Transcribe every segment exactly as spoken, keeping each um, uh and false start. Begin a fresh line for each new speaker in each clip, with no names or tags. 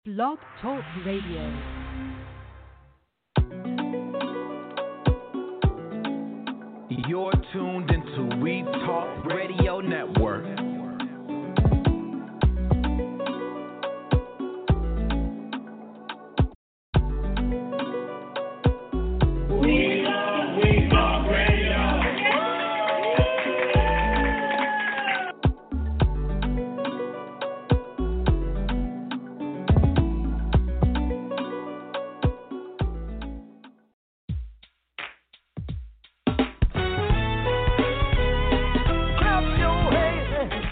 Blog Talk Radio.
You're tuned into We Talk Radio Network.
We Talk, We Talk Radio.
Clap your hands.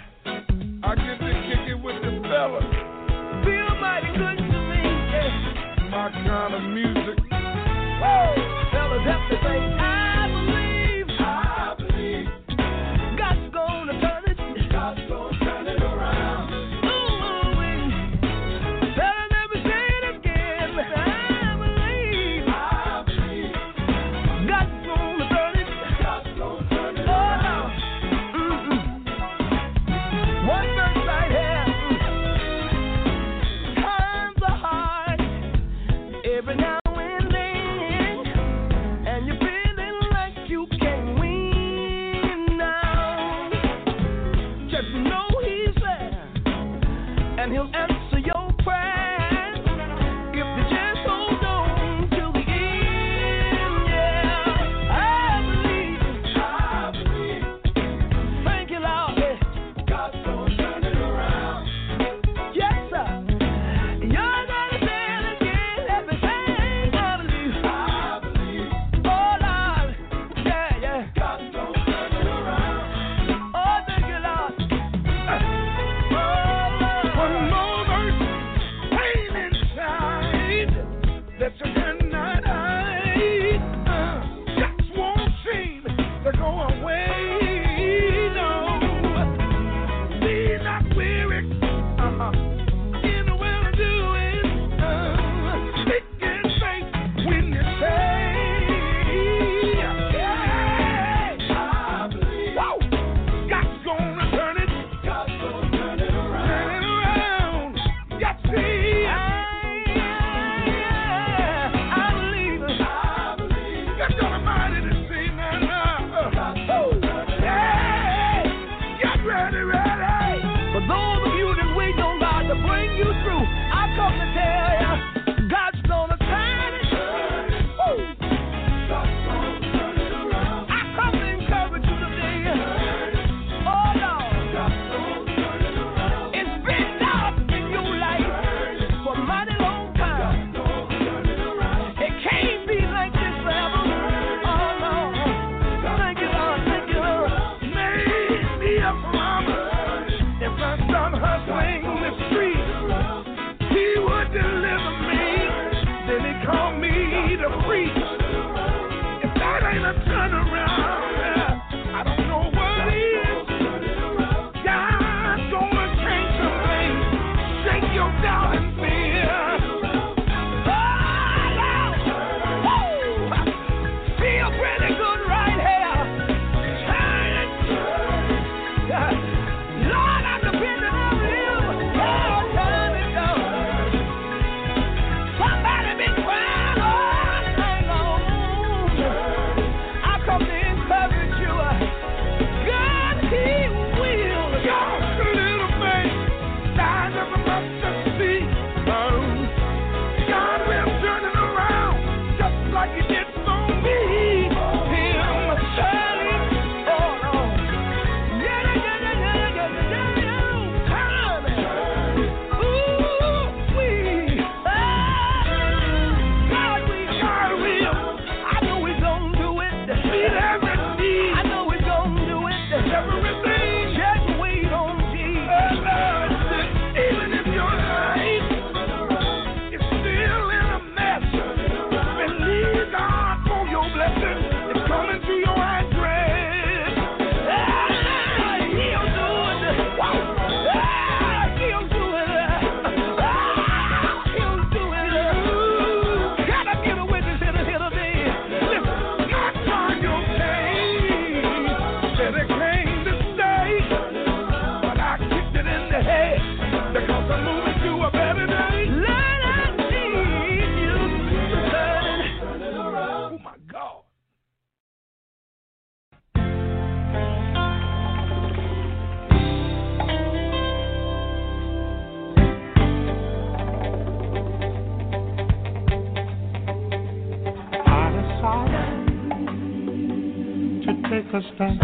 could stand.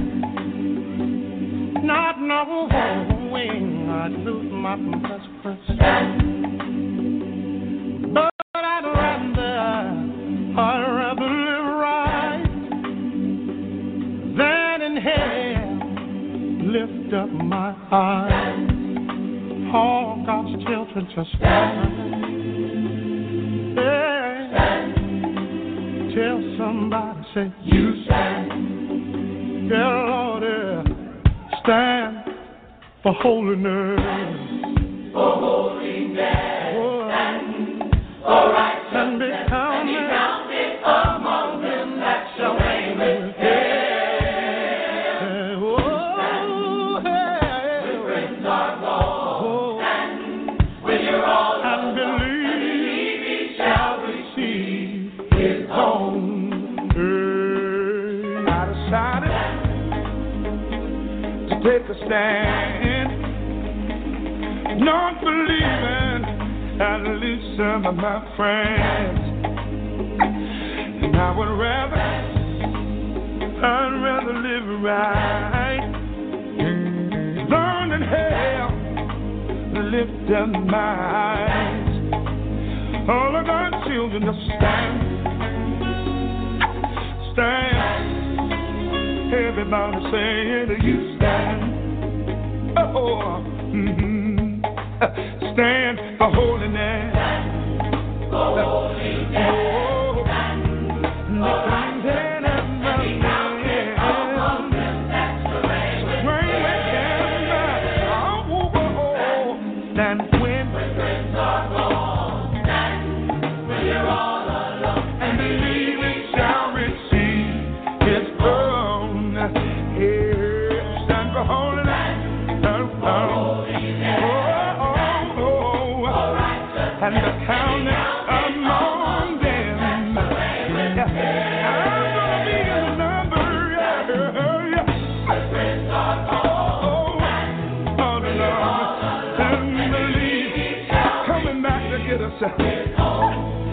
Not knowing I'd lose my best friend. But I'd rather, I'd rather live right than in hell. Lift up my eyes. All God's children just stand. Yeah. Tell somebody, say, you stand. Tell Lord, yeah. Stand for holiness.
For holiness.
Oh,
And for righteousness.
and be counted,
And be counted among them that shall reign with Him.
oh, hey.
With friends are gone. And when you're all
And
alone,
believe
He shall
receive His own. Hey, I decided to take a stand, not believing at least some of my friends. And I would rather, I'd rather live right, learn in hell, lift up my eyes. All of our children just stand, stand. Everybody say it, you stand. Oh, mm-hmm. Stand for holiness.
for holiness.
Oh,
For righteousness. And be counted among them that shall reign with Him.
and when
When friends are gone. And when you're all alone.
and believe it shall receive His own. Here, stand for holiness. Oh, oh, oh, oh, and the counting among them. Yeah. I'm gonna be in the number. Yeah, yeah. Oh, all along and believe coming back to get us. Oh,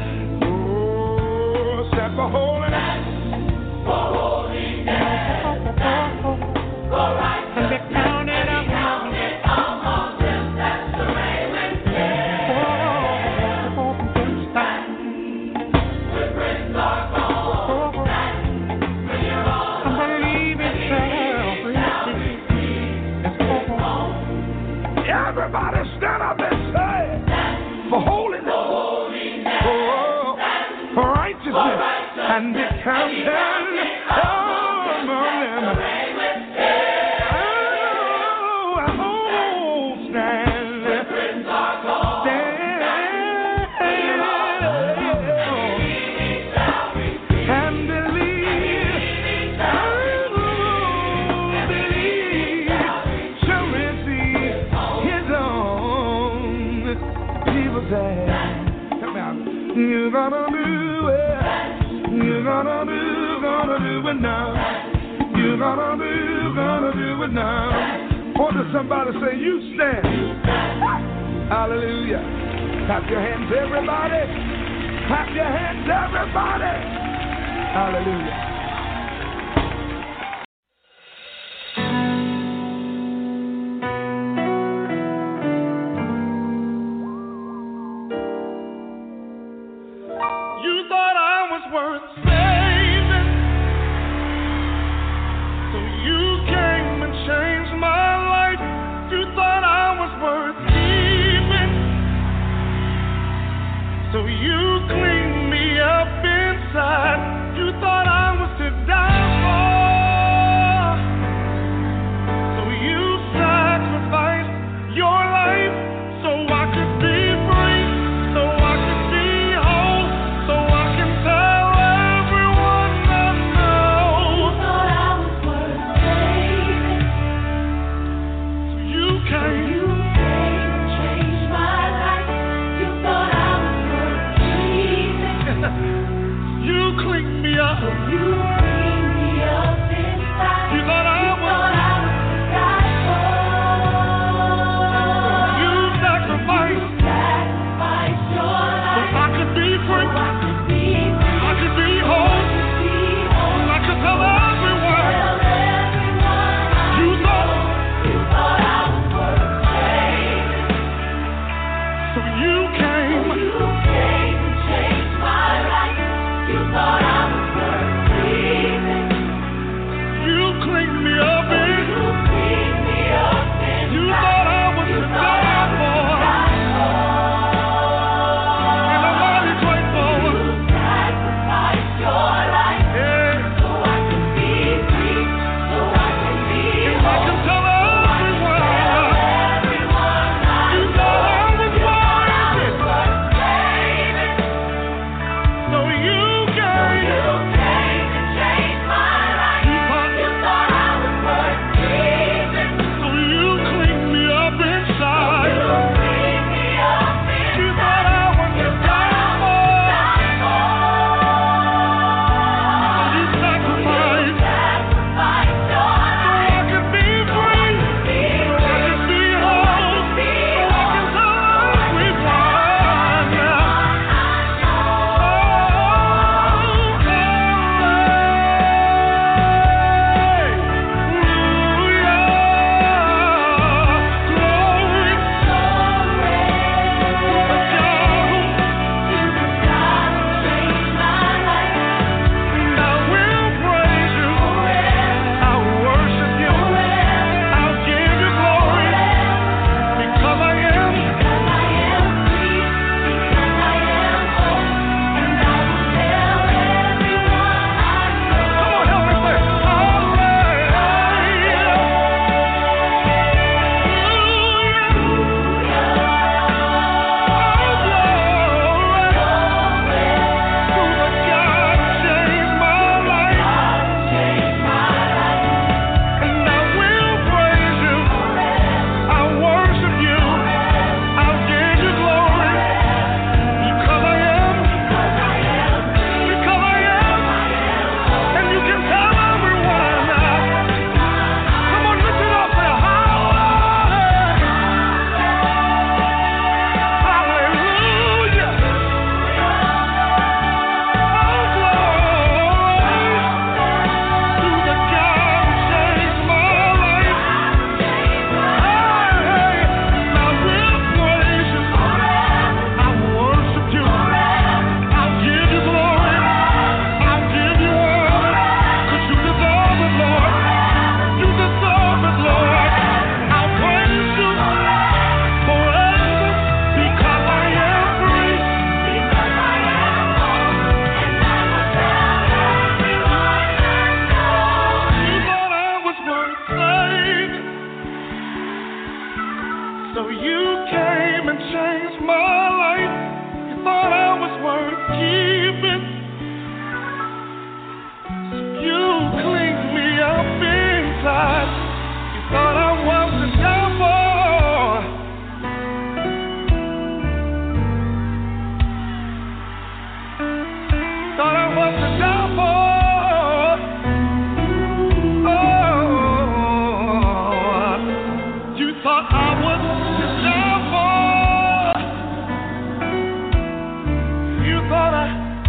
stand for holiness.
For holiness. For righteousness.
And be counted among
Counted among them that shall reign with Him. When friends are gone. When you're all
I believe it shall receive His own. Everybody stand up and say, for holiness,
for holiness.
oh, for righteousness, and be counted among them.
Reign with Him.
Oh, I won't stand,
Friends are gone.
stand, and believe, I will believe, shall receive His own. People say, come out, you're gonna do it, you're gonna do, gonna do it now. You're gonna do, gonna do it now. Or does somebody say, you stand? Hallelujah. Clap your hands, everybody. Clap your hands, everybody. Hallelujah. You thought I was worth saving, so you came and changed my life. You thought I was worth keeping, so you cleaned me up inside. You thought I was to die for, so you sacrificed your life so I could be free, so I could be whole, so I can tell everyone I know.
Thought I was worth saving.
So you came.
You came and changed my life. You thought I was worth keeping.
You cleaned me up.
So you cleaned me up inside.
You thought I
You
was.
thought I was to die for.
You sacrificed
Sacrificed your
so
life.
I could be
So
free.
I could be free.
I could be whole.
Be whole.
I could tell everyone.
Tell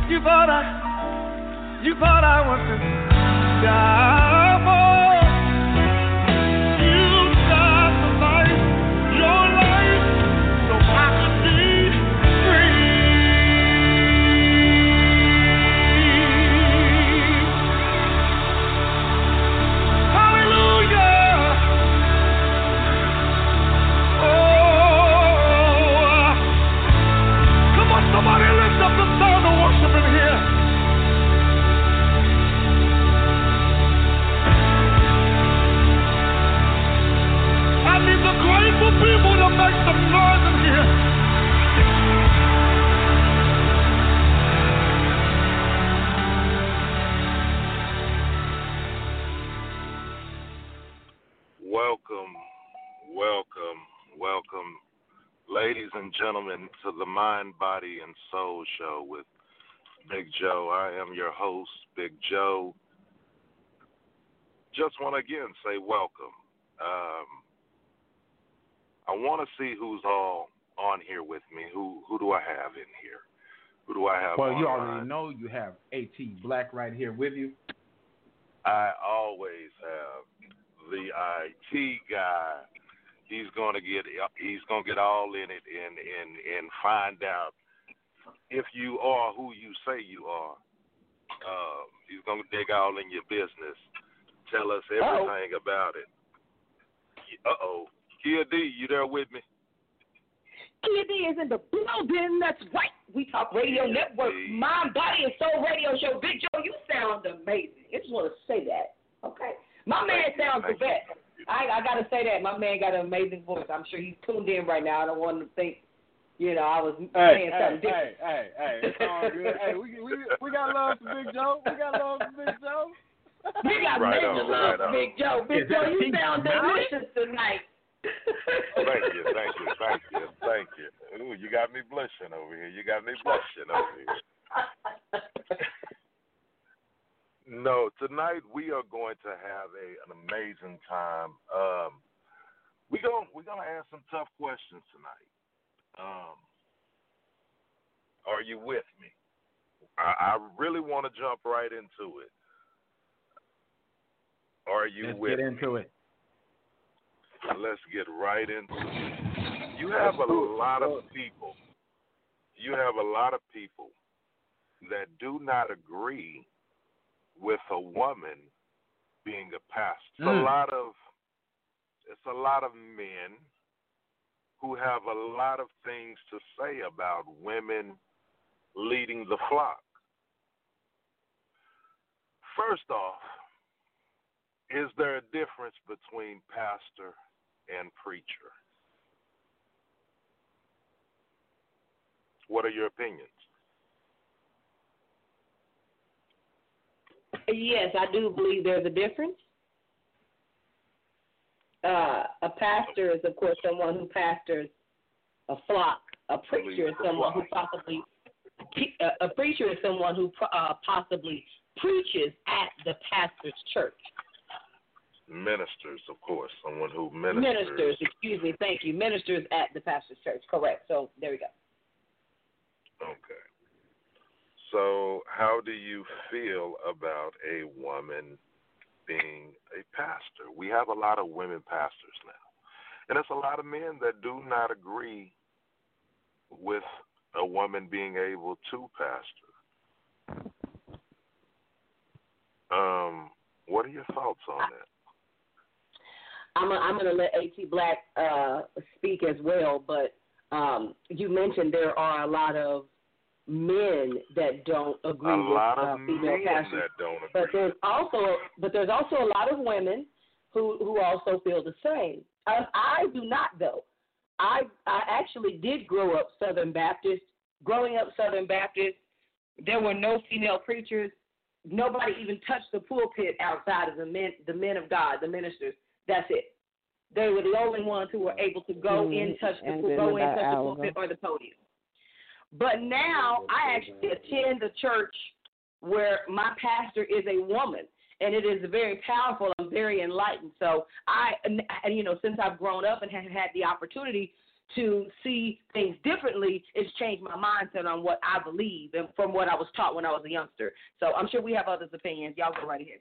You thought I, you thought I was to die for. You sacrificed your life so I could be free. Hallelujah. Oh, come on, somebody lift up the sound of worship in here. I need the grateful people to make some noise in here.
Welcome, welcome, welcome, ladies and gentlemen, to the Mind, Body, and Soul Show with Big Joe. I am your host, Big Joe. Just want to again say welcome. Um, I want to see who's all on here with me. Who who do I have in here? Who do I have
Well, you
online?
already know you have AT Black right here with you.
I always have the I T guy. He's gonna get he's gonna get all in it and and and find out if you are who you say you are. Uh, he's gonna dig all in your business, tell us everything Uh-oh. about it. Uh oh, Kia D, you there with me?
Kia D is in the building. That's right. We Talk Radio Kia Network, D. Mind, Body, and Soul Radio Show. Big Joe, you sound amazing. I just want to say that. Okay, my man
Thank
sounds
you.
the best. I, I got to say that. My man got an amazing voice. I'm sure he's tuned in right now. I don't want him to think, you know, I was
Hey,
saying
hey,
something different.
hey, hey, hey, it's all good. Hey, we, we, we got love for Big Joe. We got love for Big Joe.
We got
Right
major
on,
love
right
for
on.
Big Joe. Big
Is
Joe,
that
you
pink
sound
mountain?
delicious tonight.
Thank you, thank you, thank you, thank you. Ooh, you got me blushing over here. You got me blushing over here. No, tonight we are going to have a, an amazing time. Um, we going we're gonna ask some tough questions tonight. Um, are you with me? I, I really want to jump right into it. Are you
Let's
with
get into
me?
it.
Let's get right into it. You have a lot of people. You have a lot of people that do not agree with a woman being a pastor. It's
Mm.
a lot of it's a lot of men who have a lot of things to say about women leading the flock. First off, is there a difference between pastor and preacher? What are your opinions?
Yes, I do believe there's a difference. Uh, a pastor is, of course, someone who pastors a flock. A preacher is someone who possibly a preacher is someone who uh, possibly preaches at the pastor's church.
Ministers, of course, someone who ministers.
Ministers, excuse me, thank you. Ministers at the pastor's church, correct. So there we go.
Okay. So how do you feel about a woman being a pastor? We have a lot of women pastors now. And it's a lot of men that do not agree with a woman being able to pastor. Um, what are your thoughts on that?
I'm a, I'm going to let AT Black uh, speak as well, but um, you mentioned there are a lot of men that don't agree
a
with
lot
uh,
of
female
men
pastors.
that don't agree.
But there's also but there's also a lot of women who who also feel the same. I, I do not though. I I actually did grow up Southern Baptist. Growing up Southern Baptist, there were no female preachers. Nobody even touched the pulpit outside of the men the men of God, the ministers. That's it. They were the only ones who were able to go
mm-hmm.
in, touch the
and
go in, touch the
hour
pulpit or the podium. But now I actually attend a church where my pastor is a woman, and it is very powerful and very enlightened. So I, and you know, since I've grown up and have had the opportunity to see things differently. It's changed my mindset on what I believe and from what I was taught when I was a youngster. So I'm sure we have others' opinions. Y'all go right ahead.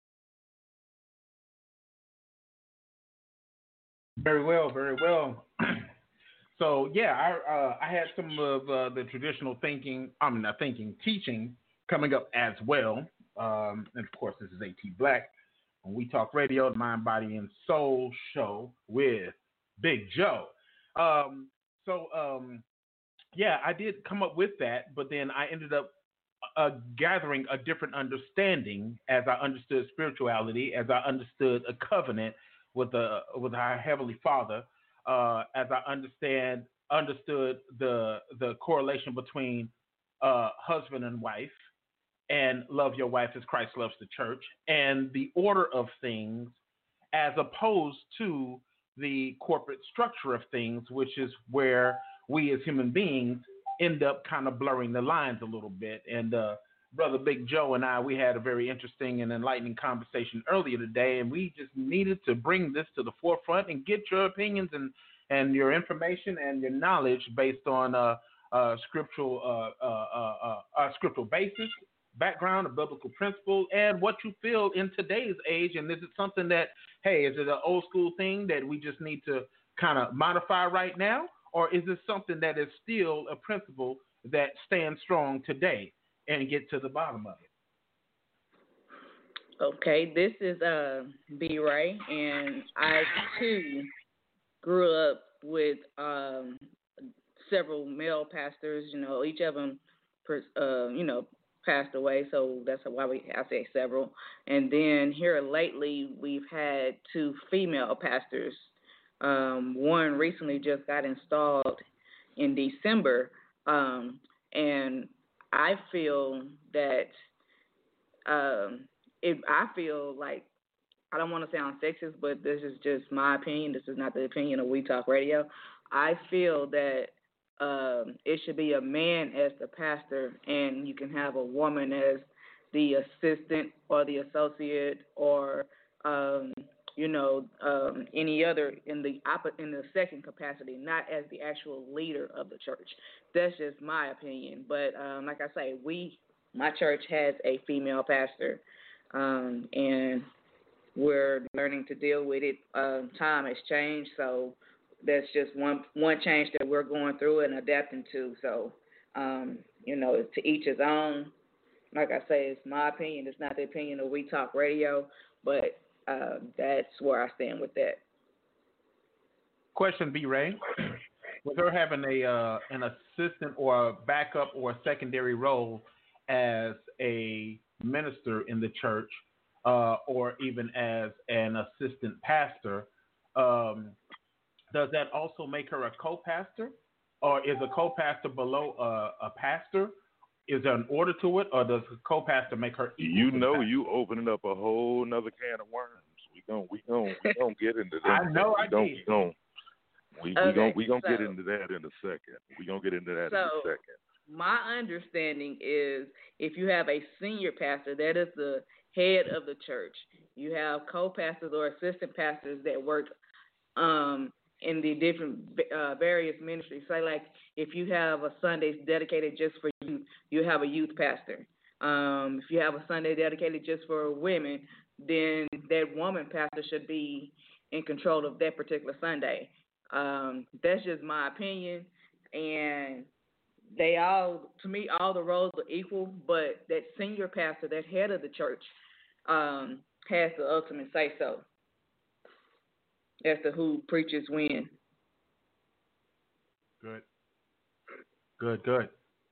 Very well, very well. So yeah, I uh, I had some of uh, the traditional thinking, I mean not thinking, teaching coming up as well. Um, and of course, this is AT Black. When we talk radio, the Mind, Body, and Soul show with Big Joe. Um, so um, yeah, I did come up with that, but then I ended up uh, gathering a different understanding as I understood spirituality, as I understood a covenant with the with our Heavenly Father. Uh, as I understand understood the the correlation between uh, husband and wife, and love your wife as Christ loves the church, and the order of things, as opposed to the corporate structure of things, which is where we as human beings end up kind of blurring the lines a little bit. And uh, Brother Big Joe and I, we had a very interesting and enlightening conversation earlier today, and we just needed to bring this to the forefront and get your opinions and, and your information and your knowledge based on uh, uh, scriptural uh, uh, uh, uh, uh, scriptural basis, background, a biblical principle, and what you feel in today's age. And is it something that, hey, is it an old school thing that we just need to kind of modify right now? Or is it something that is still a principle that stands strong today? And get to the bottom of it.
Okay, this is uh, B. Ray, and I too grew up with um, several male pastors. You know, each of them, uh, you know, passed away, so that's why we I say several. And then here lately, we've had two female pastors. Um, one recently just got installed in December, um, and I feel that um, it, I feel like, I don't want to sound sexist, but this is just my opinion. This is not the opinion of We Talk Radio. I feel that um, it should be a man as the pastor, and you can have a woman as the assistant or the associate or um, you know, um, any other in the op- in the second capacity, not as the actual leader of the church. That's just my opinion. But um, like I say, we, my church has a female pastor, um, and we're learning to deal with it. Um, time has changed, so that's just one one change that we're going through and adapting to. So, um, you know, to each his own. Like I say, it's my opinion. It's not the opinion of We Talk Radio, but Uh, that's where I stand with that.
Question, B. Ray. With her having a uh, an assistant or a backup or a secondary role as a minister in the church, uh, or even as an assistant pastor, um, does that also make her a co-pastor, or is a co-pastor below a, a pastor? Is there an order to it, or does the co-pastor make her equal?
You know, you opening up a whole nother can of worms. We gon' we gon' we gon' get into that.
I know
we
I
gon'
did.
We gon' we,
okay,
we gon' we gon'
so,
get into that in a second. We gonna get into that
so
in a second.
My understanding is if you have a senior pastor, that is the head of the church. You have co-pastors or assistant pastors that work um, in the different uh, various ministries. Say like if you have a Sunday dedicated just for youth, you have a youth pastor. Um, if you have a Sunday dedicated just for women, then that woman pastor should be in control of that particular Sunday. Um, that's just my opinion. And they all, to me, all the roles are equal, but that senior pastor, that head of the church, um, has the ultimate say-so as to who preaches when.
Good. Good, good.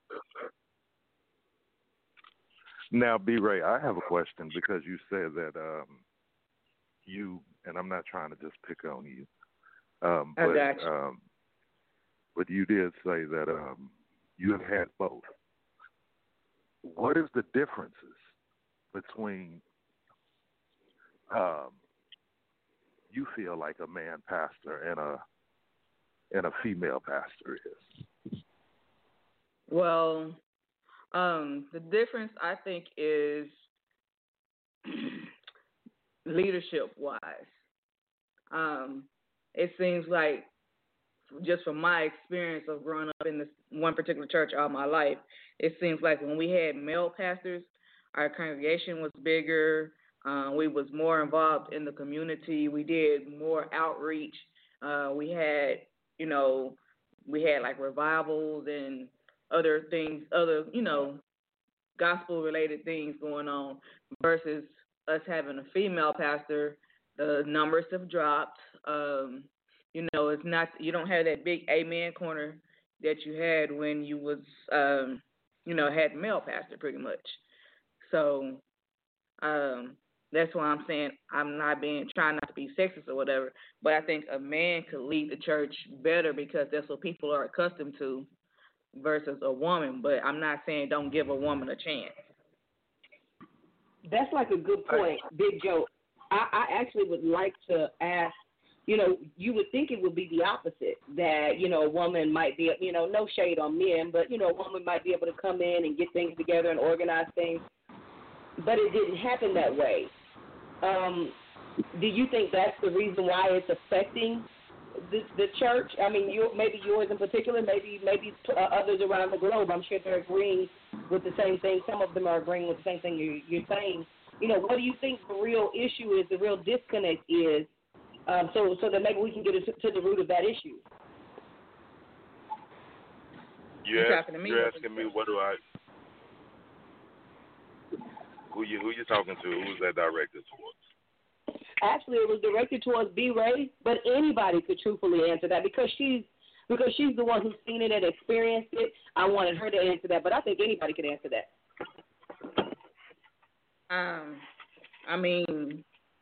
Now, B. Ray, I have a question because you said that um, you, and I'm not trying to just pick on you, um,
I
but
got you.
Um, but you did say that um, you have had both. What is the differences between um, you feel like a man pastor and a and a female pastor is?
Well, um, the difference I think is leadership wise. Um, it seems like just from my experience of growing up in this one particular church all my life, it seems like when we had male pastors, our congregation was bigger. Uh, we was more involved in the community. We did more outreach. Uh, we had, you know, we had like revivals and other things, other, you know, gospel-related things going on versus us having a female pastor. The numbers have dropped. Um, you know, it's not, you don't have that big amen corner that you had when you was, um, you know, had male pastor pretty much. So um, that's why I'm saying I'm not being, trying not to be sexist or whatever, but I think a man could lead the church better because that's what people are accustomed to versus a woman. But I'm not saying don't give a woman a chance.
That's like a good point, Big Joe. I, I actually would like to ask, you know, you would think it would be the opposite, that, you know, a woman might be, you know, no shade on men, but, you know, a woman might be able to come in and get things together and organize things. But it didn't happen that way. Um, do you think that's the reason why it's affecting the, the church? I mean, you, maybe yours in particular, maybe maybe uh, others around the globe. I'm sure they're agreeing with the same thing. Some of them are agreeing with the same thing you're, you're saying. You know, what do you think the real issue is, the real disconnect is, um, so so that maybe we can get to, to the root of that issue?
You're,
You're
ask,
talking to me?
you're asking me what do I... Who you who you talking to? Who's that directed towards?
Actually, it was directed towards B. Ray, but anybody could truthfully answer that because she's because she's the one who's seen it and experienced it. I wanted her to answer that, but I think anybody could answer that.
Um, I mean,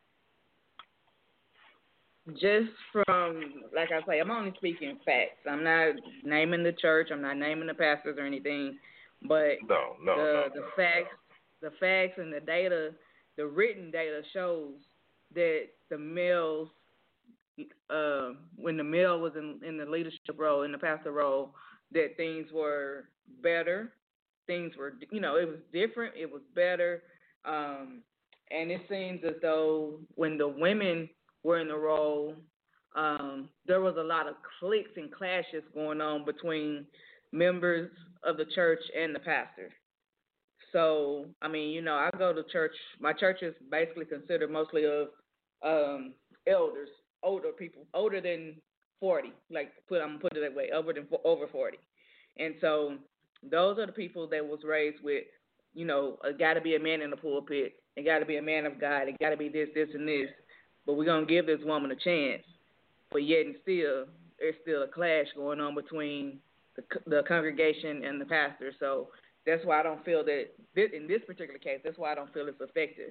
just from, like I say, I'm only speaking facts. I'm not naming the church. I'm not naming the pastors or anything, but
no, no,
the
no,
the
no.
facts. The facts and the data, the written data shows that the males, uh, when the male was in, in the leadership role, in the pastor role, that things were better. Things were, you know, it was different. It was better. Um, and it seems as though when the women were in the role, um, there was a lot of cliques and clashes going on between members of the church and the pastor. So, I mean, you know, I go to church. My church is basically considered mostly of um, elders, older people, older than forty. Like, put I'm gonna put it that way, over than over forty. And so, those are the people that was raised with, you know, uh, got to be a man in the pulpit. It got to be a man of God. It got to be this, this, and this. But we're gonna give this woman a chance. But yet and still, there's still a clash going on between the, the congregation and the pastor. So. That's why I don't feel that, this, in this particular case, that's why I don't feel it's effective.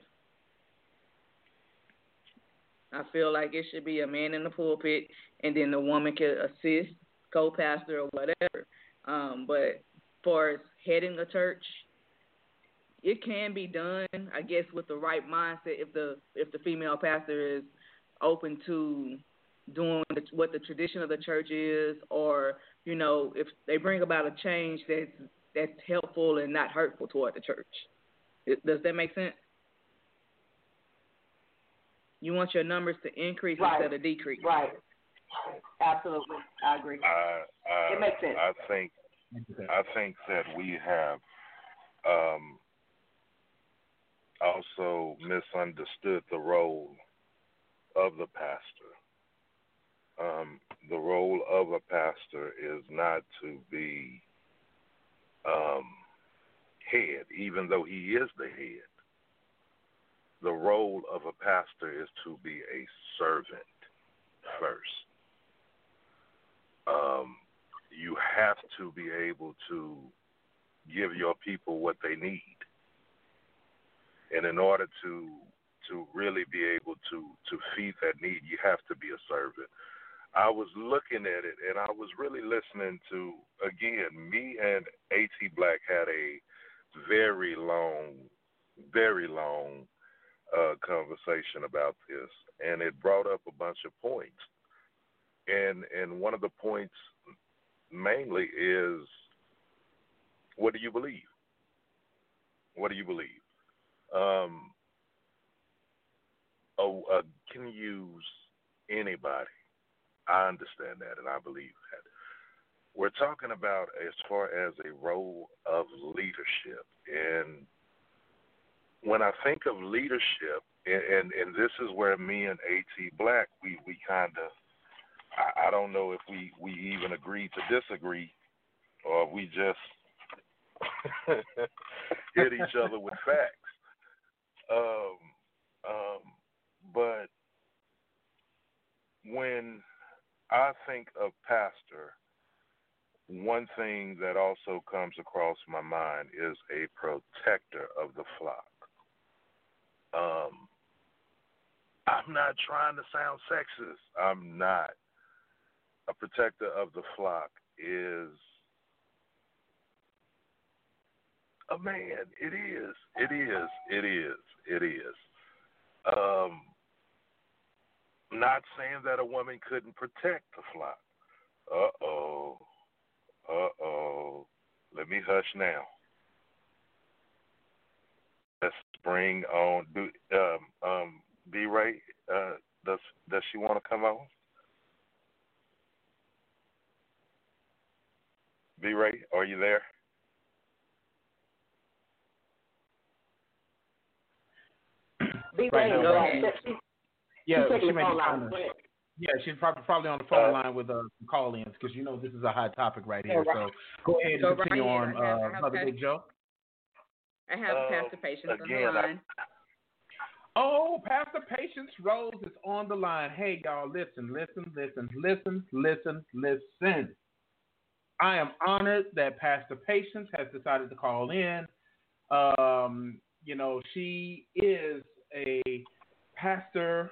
I feel like it should be a man in the pulpit, and then the woman can assist, co-pastor or whatever. Um, but as far as heading a church, it can be done, I guess, with the right mindset. If the if the female pastor is open to doing what the tradition of the church is, or, you know, if they bring about a change that's that's helpful and not hurtful toward the church. Does that make sense? You want your numbers to increase
right.
instead of decrease.
Right. Absolutely. I agree.
I, I,
it makes sense.
I think, I think that we have um, also misunderstood the role of the pastor. Um, the role of a pastor is not to be Um, head, even though he is the head. The role of a pastor is to be a servant first. Um, you have to be able to give your people what they need. And in order to to really be able to, to feed that need, you have to be a servant. I was looking at it, and I was really listening to, again, me and A T Black had a very long, very long uh, conversation about this, and it brought up a bunch of points. And and one of the points mainly is, what do you believe? What do you believe? Um, oh, uh, can use anybody. I understand that, and I believe that. We're talking about as far as a role of leadership, and when I think of leadership, and and, and this is where me and A.T. Black, we we kind of, I, I don't know if we we even agree to disagree, or we just hit each other with facts. Um, um, but when I think of pastor, one thing that also comes across my mind is a protector of the flock. Um, I'm not trying to sound sexist. I'm not. A protector of the flock is a man. It is. It is. It is. It is. Um, not saying that a woman couldn't protect the flock. Uh-oh. Uh-oh. Let me hush now. Let's bring on do, um, um, B-Ray. Uh, does, does she want to come on? B-Ray, are you there?
B-Ray,
Right now,
go
uh,
ahead. She's
Yeah,
taking
she
the
may
phone
be
line.
trying to.
Go ahead.
Yeah, she's probably probably on the phone line with uh, some call-ins because you know this is a hot topic right here. So go ahead and
Go
continue
right
on,
ahead. I have- I
uh,
have
Brother
Pastor-
Big Joe.
I have
Uh,
Pastor Patience on the
again, I-
line.
Oh, Pastor Patience Rose is on the line. Hey, y'all, listen, listen, listen, listen, listen, listen. I am honored that Pastor Patience has decided to call in. Um, you know, she is a pastor.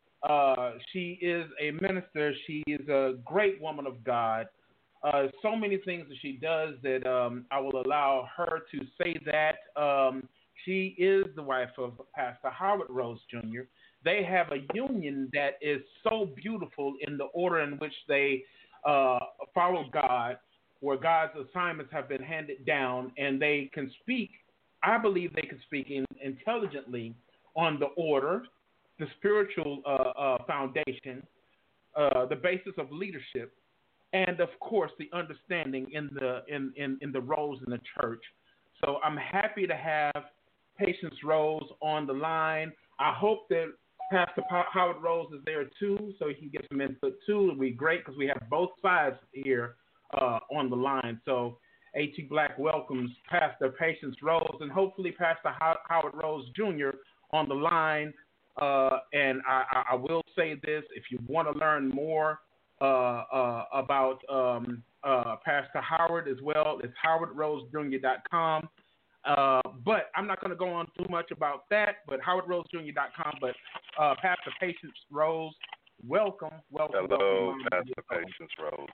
Uh, she is a minister. She is a great woman of God. Uh, so many things that she does that um, I will allow her to say that. Um, she is the wife of Pastor Howard Rose Junior They have a union that is so beautiful in the order in which they uh, follow God, where God's assignments have been handed down, and they can speak. I believe they can speak in, intelligently on the order, the spiritual uh, uh, foundation, uh, the basis of leadership, and of course the understanding in the in, in, in the roles in the church. So I'm happy to have Patience Rose on the line. I hope that Pastor Howard Rose is there too, so he can get some input too. It'll be great because we have both sides here uh, on the line. So A T. Black welcomes Pastor Patience Rose and hopefully Pastor Howard Rose Junior on the line. Uh, and I, I, I will say this: if you want to learn more uh, uh, about um, uh, Pastor Howard as well, it's howard rose junior dot com. Uh, but I'm not going to go on too much about that. But howard rose junior dot com. But uh, Pastor Patience Rose, welcome, welcome.
Hello,
welcome,
Pastor Patience Rose.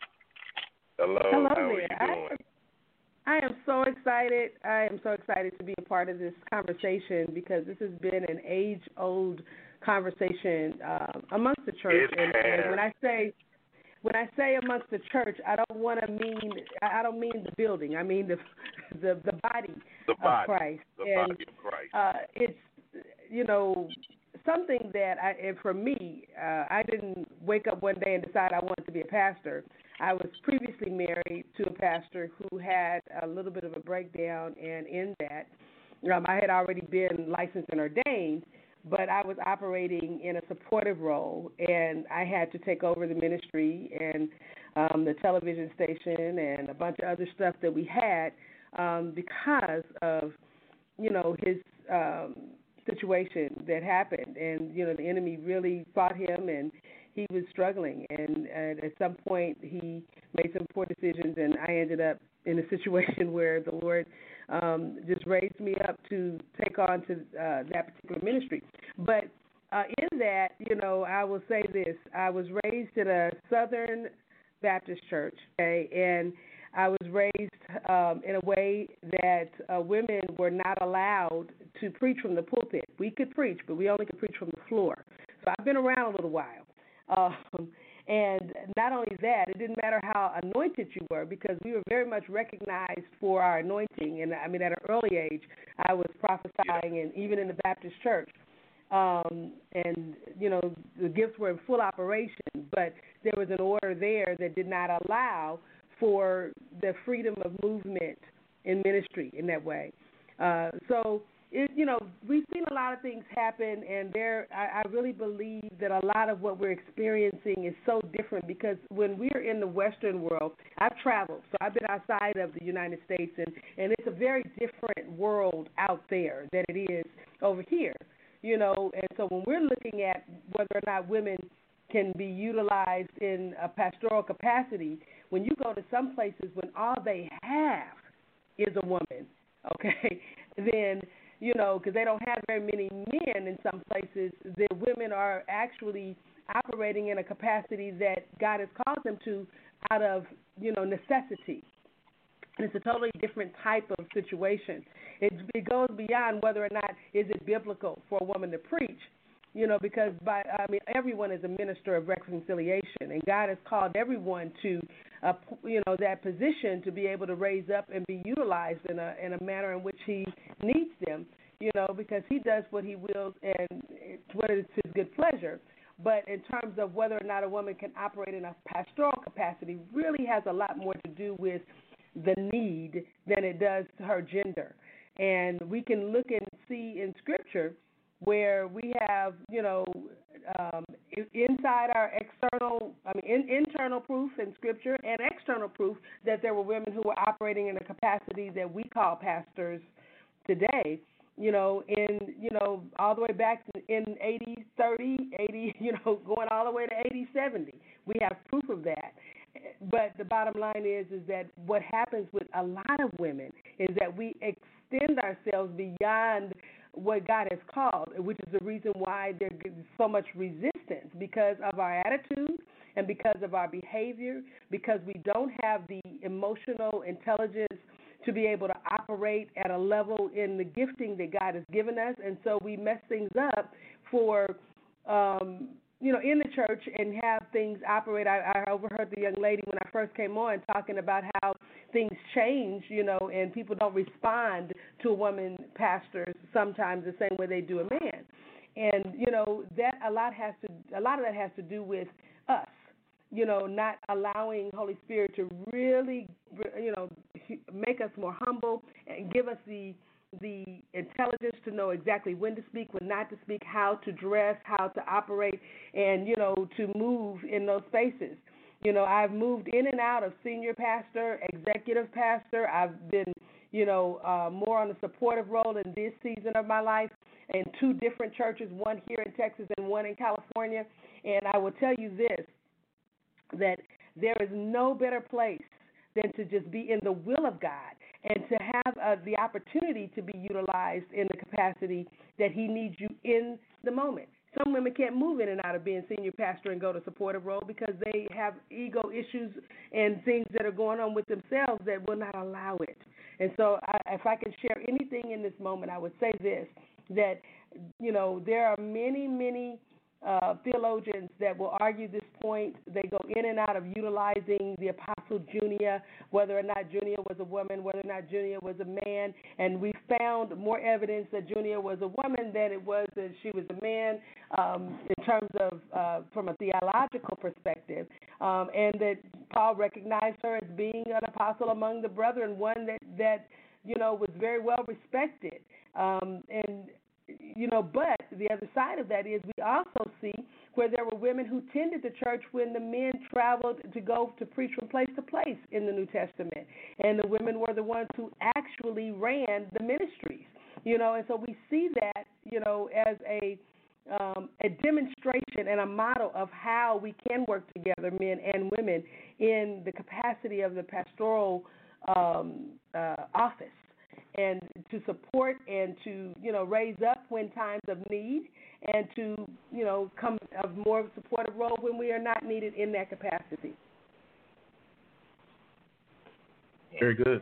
Hello,
Hello
how are
there.
you doing?
I, I am so excited. I am so excited to be a part of this conversation because this has been an age-old conversation uh, amongst the church.
It
And,
has.
and when I say when I say amongst the church, I don't want to mean I don't mean the building. I mean the the the body,
the body
of Christ.
The
and,
body of Christ.
Uh, it's you know something that I and for me, uh, I didn't wake up one day and decide I wanted to be a pastor. I was previously married to a pastor who had a little bit of a breakdown, and in that, um, I had already been licensed and ordained, but I was operating in a supportive role, and I had to take over the ministry and um, the television station and a bunch of other stuff that we had um, because of, you know, his um, situation that happened. And, you know, the enemy really fought him, and he was struggling. And, and at some point, he made some poor decisions, and I ended up in a situation where the Lord um, just raised me up to take on to uh, that particular ministry. But uh, in that, you know, I will say this. I was raised in a Southern Baptist church, okay, and I was raised um, in a way that uh, women were not allowed to preach from the pulpit. We could preach, but we only could preach from the floor. So I've been around a little while. Um, and not only that, it didn't matter how anointed you were because we were very much recognized for our anointing. And, I mean, at an early age, I was prophesying, and even in the Baptist church. Um, and, you know, the gifts were in full operation. But there was an order there that did not allow for the freedom of movement in ministry in that way. Uh, so, it, you know, we've seen a lot of things happen, and there, I, I really believe that a lot of what we're experiencing is so different because when we're in the Western world, I've traveled, so I've been outside of the United States, and, and it's a very different world out there than it is over here, you know, and so when we're looking at whether or not women can be utilized in a pastoral capacity, when you go to some places when all they have is a woman, okay, then, you know, because they don't have very many men in some places, the women are actually operating in a capacity that God has called them to out of, you know, necessity. And it's a totally different type of situation. It, it goes beyond whether or not is it biblical for a woman to preach, you know, because by I mean everyone is a minister of reconciliation, and God has called everyone to, uh, you know, that position to be able to raise up and be utilized in a in a manner in which He needs them, you know, because He does what He wills and what is His good pleasure. But in terms of whether or not a woman can operate in a pastoral capacity, really has a lot more to do with the need than it does to her gender. And we can look and see in Scripture where we have, you know, um, inside our external, I mean, in, internal proof in Scripture and external proof that there were women who were operating in a capacity that we call pastors today, you know, in, you know, all the way back in eighty thirty, eighty, you know, going all the way to eighty seventy. We have proof of that. But the bottom line is, is that what happens with a lot of women is that we extend ourselves beyond what God has called, which is the reason why there's so much resistance because of our attitude and because of our behavior, because we don't have the emotional intelligence to be able to operate at a level in the gifting that God has given us, and so we mess things up for, um, you know, in the church and have things operate. I, I overheard the young lady when I first came on talking about how things change, you know, and people don't respond to a woman pastor sometimes the same way they do a man. And, you know, that a lot has to, a lot of that has to do with us, you know, not allowing Holy Spirit to really, you know, make us more humble and give us the the intelligence to know exactly when to speak, when not to speak, how to dress, how to operate, and, you know, to move in those spaces. You know, I've moved in and out of senior pastor, executive pastor. I've been, you know, uh, more on a supportive role in this season of my life in two different churches, one here in Texas and one in California. And I will tell you this, that there is no better place than to just be in the will of God and to have uh, the opportunity to be utilized in the capacity that He needs you in the moment. Some women can't move in and out of being senior pastor and go to supportive role because they have ego issues and things that are going on with themselves that will not allow it. And so I, if I can share anything in this moment, I would say this, that, you know, there are many, many Uh, theologians that will argue this point. They go in and out of utilizing the Apostle Junia, whether or not Junia was a woman, whether or not Junia was a man, and we found more evidence that Junia was a woman than it was that she was a man um, in terms of uh, from a theological perspective, um, and that Paul recognized her as being an apostle among the brethren, one that, that you know, was very well respected. Um, and You know, but the other side of that is we also see where there were women who tended the church when the men traveled to go to preach from place to place in the New Testament. And the women were the ones who actually ran the ministries, you know, and so we see that, you know, as a um, a demonstration and a model of how we can work together, men and women, in the capacity of the pastoral um, uh, office. And to support and to, you know, raise up when times of need and to, you know, come a more supportive role when we are not needed in that capacity.
Very good.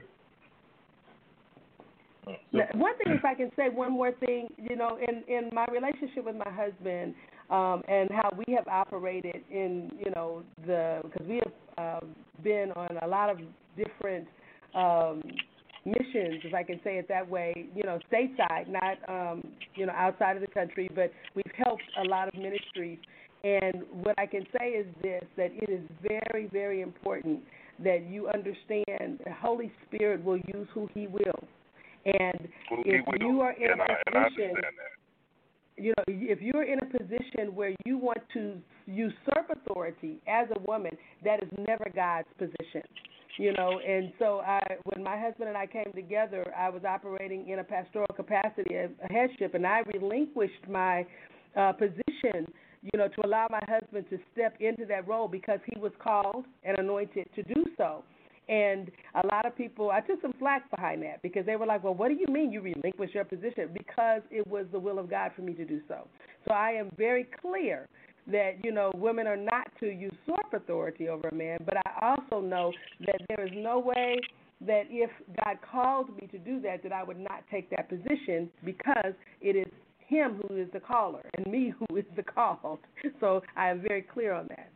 Now, one thing, if I can say one more thing, you know, in, in my relationship with my husband um, and how we have operated in, you know, the, because we have uh, been on a lot of different um missions, if I can say it that way, you know, stateside, not, um, you know, outside of the country, but we've helped a lot of ministries. And what I can say is this, that it is very, very important that you understand the Holy Spirit will use who he will. And
Who
if
he will.
you are in
and
a
I, and I
position,
understand that.
you know, if you're in a position where you want to usurp authority as a woman, that is never God's position. You know, and so I, when my husband and I came together, I was operating in a pastoral capacity, a headship, and I relinquished my uh, position, you know, to allow my husband to step into that role because he was called and anointed to do so. And a lot of people, I took some flack behind that because they were like, well, what do you mean you relinquish your position? Because it was the will of God for me to do so. So I am very clear that, you know, women are not to usurp authority over a man, but I also know that there is no way that if God called me to do that, that I would not take that position because it is him who is the caller and me who is the called. So I am very clear on that.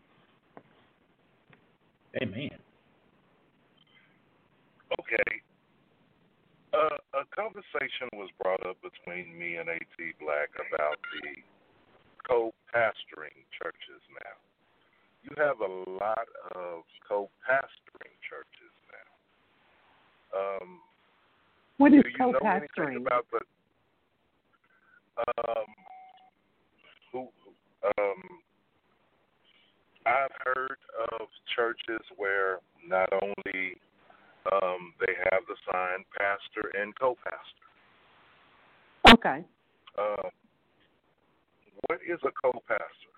Amen.
Okay. Uh, a conversation was brought up between me and A T Black about the co-pastoring churches now. You have a lot of co-pastoring churches now. Um,
what is
do you
co-pastoring?
know anything about the um, who? Um, I've heard of churches where not only um, they have the sign pastor and co-pastor.
Okay.
Uh, what is a co-pastor?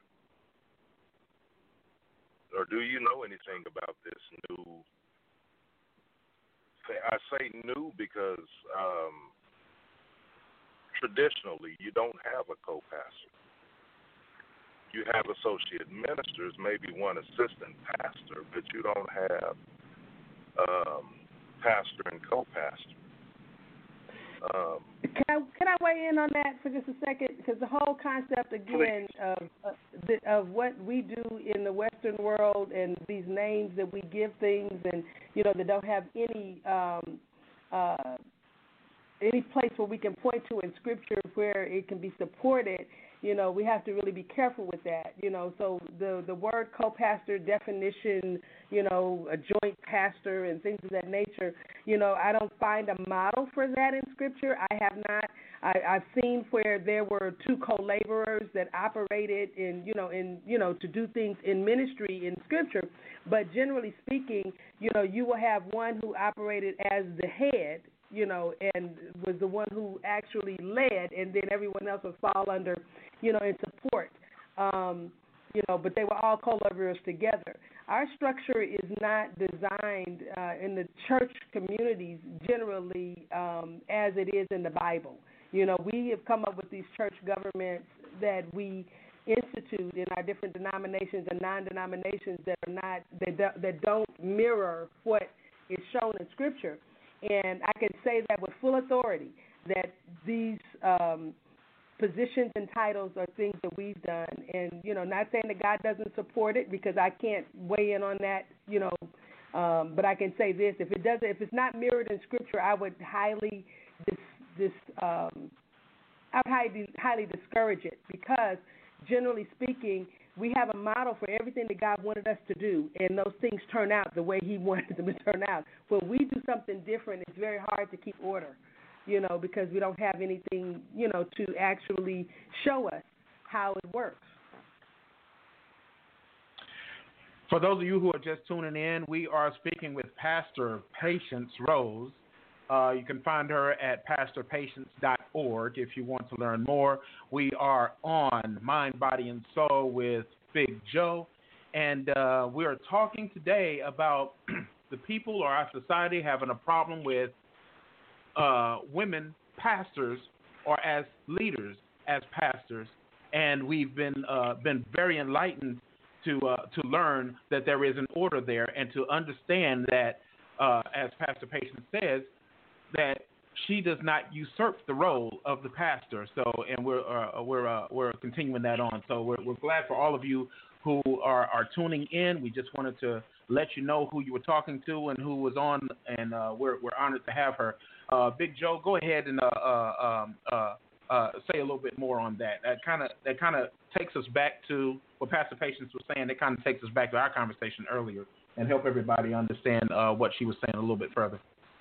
Or do you know anything about this new? I say new because um, traditionally you don't have a co-pastor. You have associate ministers, maybe one assistant pastor, but you don't have um, pastor and co-pastor. Um,
Can I can I weigh in on that for just a second? Because the whole concept again of uh, the, of what we do in the Western world and these names that we give things, and you know that don't have any um, uh, any place where we can point to in Scripture where it can be supported. You know, we have to really be careful with that. You know, so the the word co-pastor definition, you know, a joint pastor and things of that nature. You know, I don't find a model for that in Scripture. I have not. I, I've seen where there were two co-laborers that operated in, you know, in you know to do things in ministry in Scripture. But generally speaking, you know, you will have one who operated as the head, you know, and was the one who actually led, and then everyone else would fall under, you know, in support. Um, you know, but they were all co-laborers together. Our structure is not designed uh, in the church communities generally um, as it is in the Bible. You know, we have come up with these church governments that we institute in our different denominations and non-denominations that are not that don't, that don't mirror what is shown in Scripture. And I can say that with full authority that these um, positions and titles are things that we've done. And, you know, not saying that God doesn't support it because I can't weigh in on that, you know, um, but I can say this. If it doesn't, if it's not mirrored in Scripture, I would highly dis, dis, um, I would highly, highly discourage it because, generally speaking, we have a model for everything that God wanted us to do, and those things turn out the way he wanted them to turn out. When we do something different, it's very hard to keep order, you know, because we don't have anything, you know, to actually show us how it works.
For those of you who are just tuning in, we are speaking with Pastor Patience Rose. Uh, you can find her at pastor patience dot org if you want to learn more. We are on Mind, Body, and Soul with Big Joe, and uh, we are talking today about the people or our society having a problem with uh, women pastors or as leaders as pastors, and we've been uh, been very enlightened to uh, to learn that there is an order there and to understand that, uh, as Pastor Patience says, that she does not usurp the role of the pastor. So, and we're uh, we're uh, we're continuing that on. So we're we're glad for all of you who are, are tuning in. We just wanted to let you know who you were talking to and who was on, and uh, we're we're honored to have her. Uh, Big Joe, go ahead and uh, uh, um, uh, uh, say a little bit more on that. That kind of that kind of takes us back to what Pastor Patience was saying. It kind of takes us back to our conversation earlier and help everybody understand uh, what she was saying a little bit further.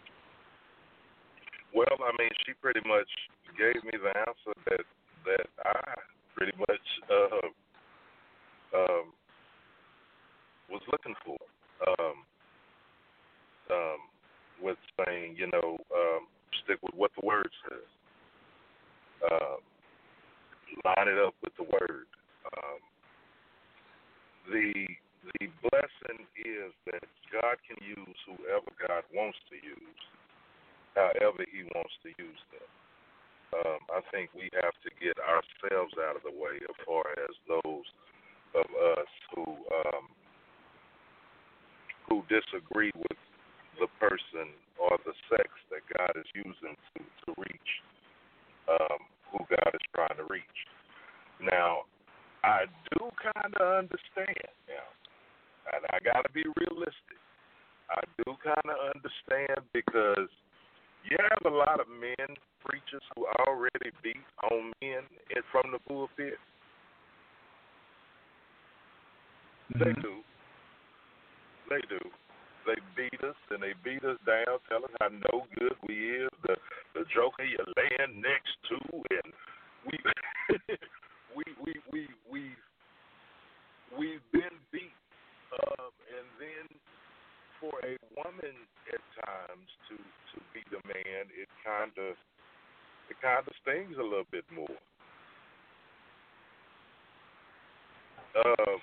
Well, I mean, she pretty much gave me the answer that that I pretty much uh, um, was looking for. Um, um, with saying, you know, um, stick with what the word says. Uh, line it up with the word. Um, the the blessing is that God can use whoever God wants to use, however He wants to use them. Um, I think we have to get ourselves out of the way as far as those of us who um, who disagree with the person or the sex that God is using to, to reach um, who God is trying to reach. Now, I do kind of understand now, and I got to be realistic. I do kind of understand because you have a lot of men preachers who already beat on men in, from the pulpit. Mm-hmm. They do. They do. They beat us and they beat us down, tell us how no good we is, the the joker you're laying next to, and we we we we we we've been beat. Um, and then for a woman at times to to be the man, it kind of it kind of stings a little bit more. Um,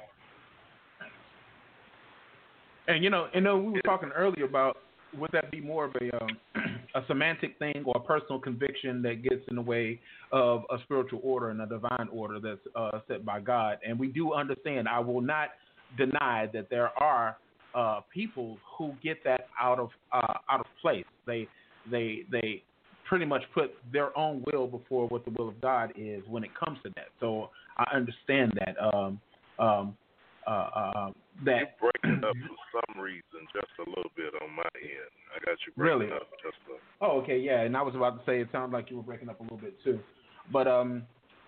And you know, you know, we were talking earlier about would that be more of a um, a semantic thing or a personal conviction that gets in the way of a spiritual order and a divine order that's uh, set by God. And we do understand. I will not deny that there are uh, people who get that out of uh, out of place. They they they pretty much put their own will before what the will of God is when it comes to that. So I understand that. Um, um, uh, uh, that
You're breaking up for some reason, just a little bit on my end. I got you breaking
really?
up just a.
Oh, okay, yeah. And I was about to say it sounded like you were breaking up a little bit too, but um,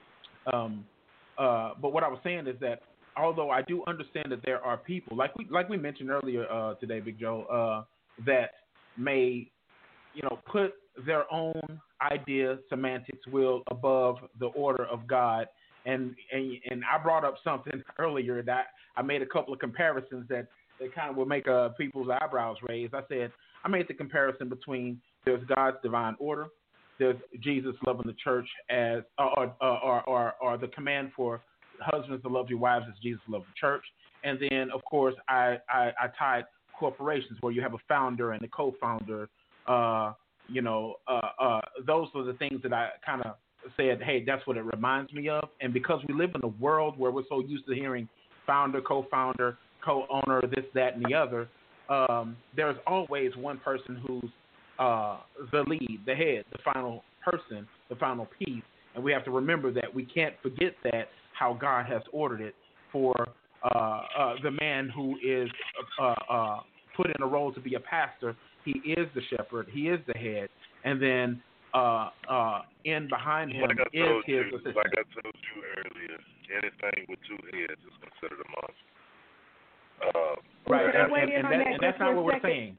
um, uh, but what I was saying is that although I do understand that there are people like we like we mentioned earlier uh, today, Big Joe, uh, that may you know put their own idea, semantics, will above the order of God. And, and and I brought up something earlier that I made a couple of comparisons that, that kind of will make uh, people's eyebrows raise. I said I made the comparison between there's God's divine order, there's Jesus loving the church as or or, or, or, or the command for husbands to love your wives as Jesus loved the church, and then of course I, I, I tied corporations where you have a founder and a co-founder. Uh, you know, uh, uh, those are the things that I kind of said, hey, that's what it reminds me of. And because we live in a world where we're so used to hearing founder, co-founder, co-owner, this, that, and the other, um, there's always one person who's uh, the lead, the head, the final person, the final piece. And we have to remember that we can't forget that how God has ordered it for uh, uh, the man who is uh, uh, put in a role to be a pastor. He is the shepherd. He is the head. And then Uh, uh, in behind him
like I
is
told
his
you,
assistant.
like I told you earlier, anything with two heads is considered a monster. Uh,
right, and,
weigh
and,
in
and,
on
that,
that
and that's
just
not
for a
what we're
second?
saying.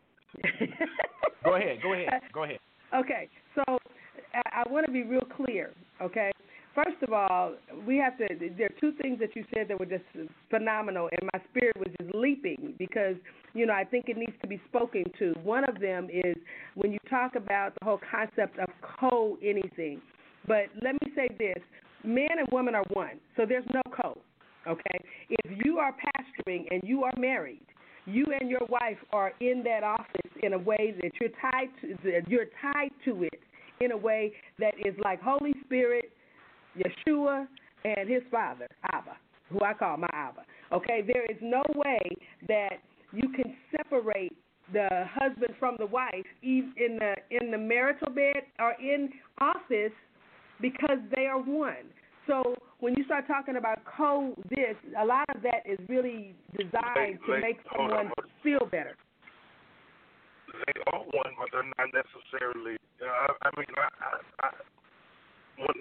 Go ahead, go ahead, go ahead.
Okay, so I, I want to be real clear, okay? First of all, we have to, there are two things that you said that were just phenomenal, and my spirit was just leaping because, you know, I think it needs to be spoken to. One of them is when you talk about the whole concept of co-anything. But let me say this, men and women are one, so there's no co, okay? If you are pastoring and you are married, you and your wife are in that office in a way that you're tied to, that you're tied to it in a way that is like Holy Spirit, Yeshua, and his father, Abba, who I call my Abba. Okay, there is no way that you can separate the husband from the wife in the in the marital bed or in office because they are one. So when you start talking about co this, a lot of that is really designed to
they,
make
hold
someone
on.
feel better.
They are one, but they're not necessarily. Uh, I mean, I, I, I,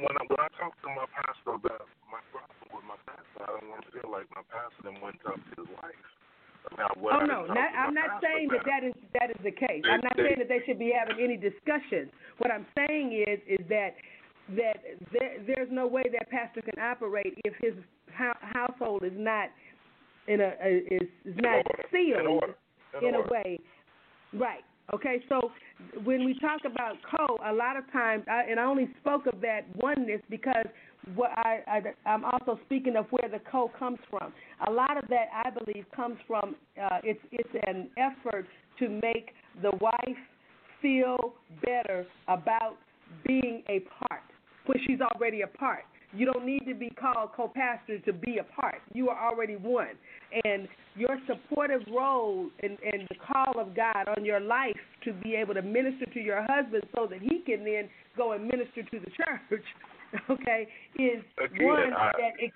when I when I talk to my pastor about my problem with my pastor, I don't want to feel like my pastor then went up to his wife. About what
Oh
I
no,
talked
not,
to
I'm
my
not
pastor
saying that
about.
that is that is the case.
They-
I'm not
they-
saying that they should be having any discussions. What I'm saying is is that that there, there's no way that pastor can operate if his ho- household is not in a, a is, is not
order.
sealed
In order. In
in a
order.
way. Right. Okay. So when we talk about co, a lot of times, I, and I only spoke of that oneness because what I, I I'm also speaking of where the co comes from. A lot of that, I believe, comes from uh, it's it's an effort to make the wife feel better about being a part when she's already a part. You don't need to be called co-pastor to be a part. You are already one. And your supportive role and, and the call of God on your life to be able to minister to your husband so that he can then go and minister to the church, okay, is
Again,
one
I-
that ex-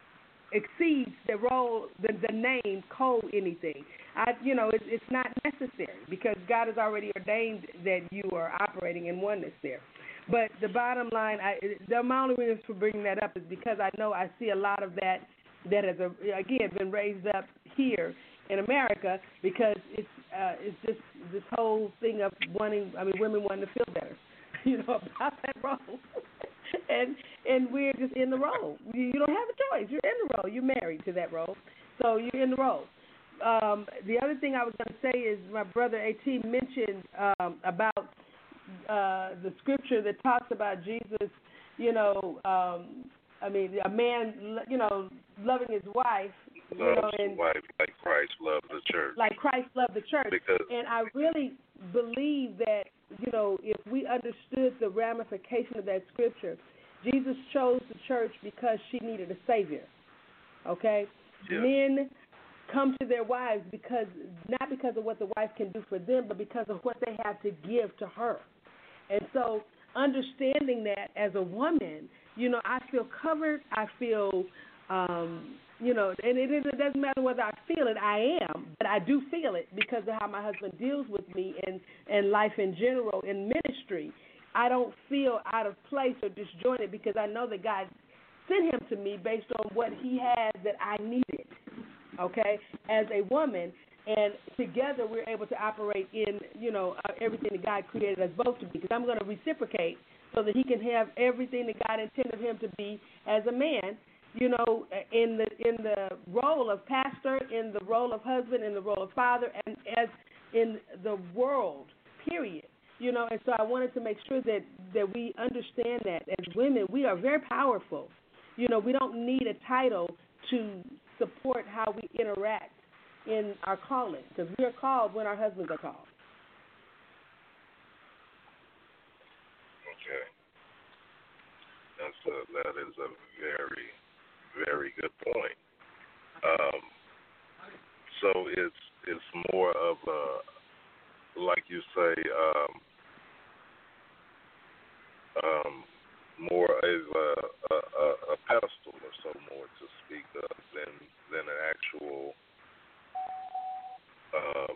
exceeds the role, the, the name, co anything. I, you know, it, it's not necessary because God has already ordained that you are operating in oneness there. But the bottom line, I, the only reason for bringing that up is because I know I see a lot of that that has, again, been raised up here in America because it's uh, it's just this whole thing of wanting, I mean, women wanting to feel better, you know, about that role. and and we're just in the role. You, you don't have a choice. You're in the role. You're married to that role. So you're in the role. Um, the other thing I was going to say is my brother AT mentioned um, about uh, the scripture that talks about Jesus, you know, um, I mean, a man, you know, loving his wife, you
Loves
know,
the
and
wife like Christ loved the church.
like Christ loved the church.
Because-
and I really believe that, you know, if we understood the ramification of that scripture, Jesus chose the church because she needed a savior. Okay?
Yeah.
Men come to their wives because not because of what the wife can do for them, but because of what they have to give to her. And so understanding that as a woman, you know, I feel covered, I feel, um, you know, and it, it doesn't matter whether I feel it, I am, but I do feel it because of how my husband deals with me and, and life in general in ministry. I don't feel out of place or disjointed because I know that God sent him to me based on what he has that I needed, okay, as a woman. And together we're able to operate in, you know, uh, everything that God created us both to be. Because I'm going to reciprocate so that he can have everything that God intended him to be as a man, you know, in the in the role of pastor, in the role of husband, in the role of father, and as in the world, period. You know, and so I wanted to make sure that, that we understand that as women, we are very powerful. You know, we don't need a title to support how we interact in our calling, because we are called when our husbands are called.
Okay. That's a, that is a very, very good point. Um, so it's it's more of a, like you say, um, um, more of a, a, a pedestal or so more to speak of than than an actual um,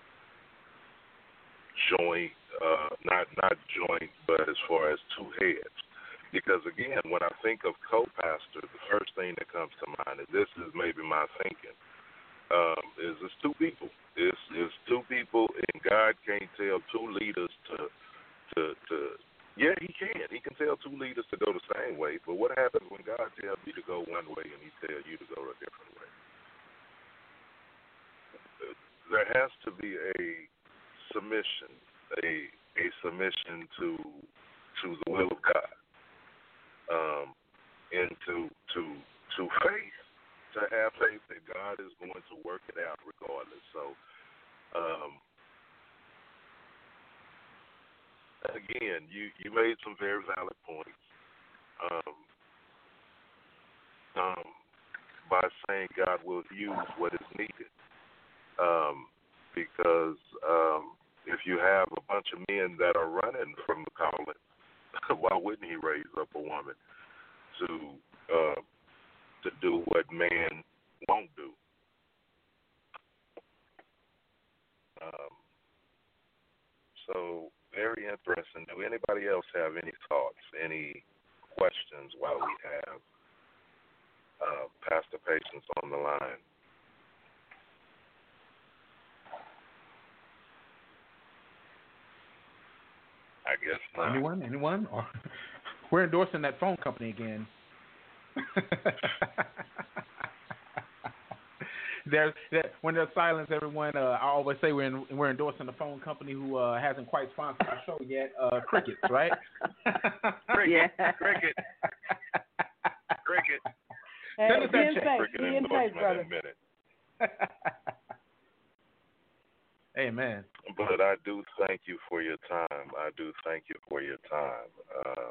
joint, uh, not not joint, but as far as two heads. Because again, when I think of co-pastor, the first thing that comes to mind, and this is maybe my thinking, um, is it's two people. It's, it's two people, and God can't tell two leaders to to to. Yeah, he can. He can tell two leaders to go the same way. But what happens when God tells you to go one way and he tells you to go a different way? There has to be a submission, a a submission to to the will of God, um, and to to to faith, to have faith that God is going to work it out regardless. So, um, again, you, you made some very valid points um, um, by saying God will use what is needed. Um, because um, if you have a bunch of men that are running from the calling, why wouldn't he raise up a woman to uh, to do what man won't do? Um, so very interesting. Do anybody else have any thoughts, any questions while we have uh, Pastor Patience on the line. I guess not.
Anyone? Anyone? Or we're endorsing that phone company again. There's there, when there's silence, everyone. Uh, I always say we're in, we're endorsing the phone company who uh, hasn't quite sponsored our show yet. Uh, Crickets, right?
Cricket,
Yeah.
cricket, cricket.
Hey,
Send us
be
that
in
check.
faith.
Cricket
Be in faith,
endorsement
brother.
in a minute.
Amen.
But I do thank you for your time. I do thank you for your time. Um,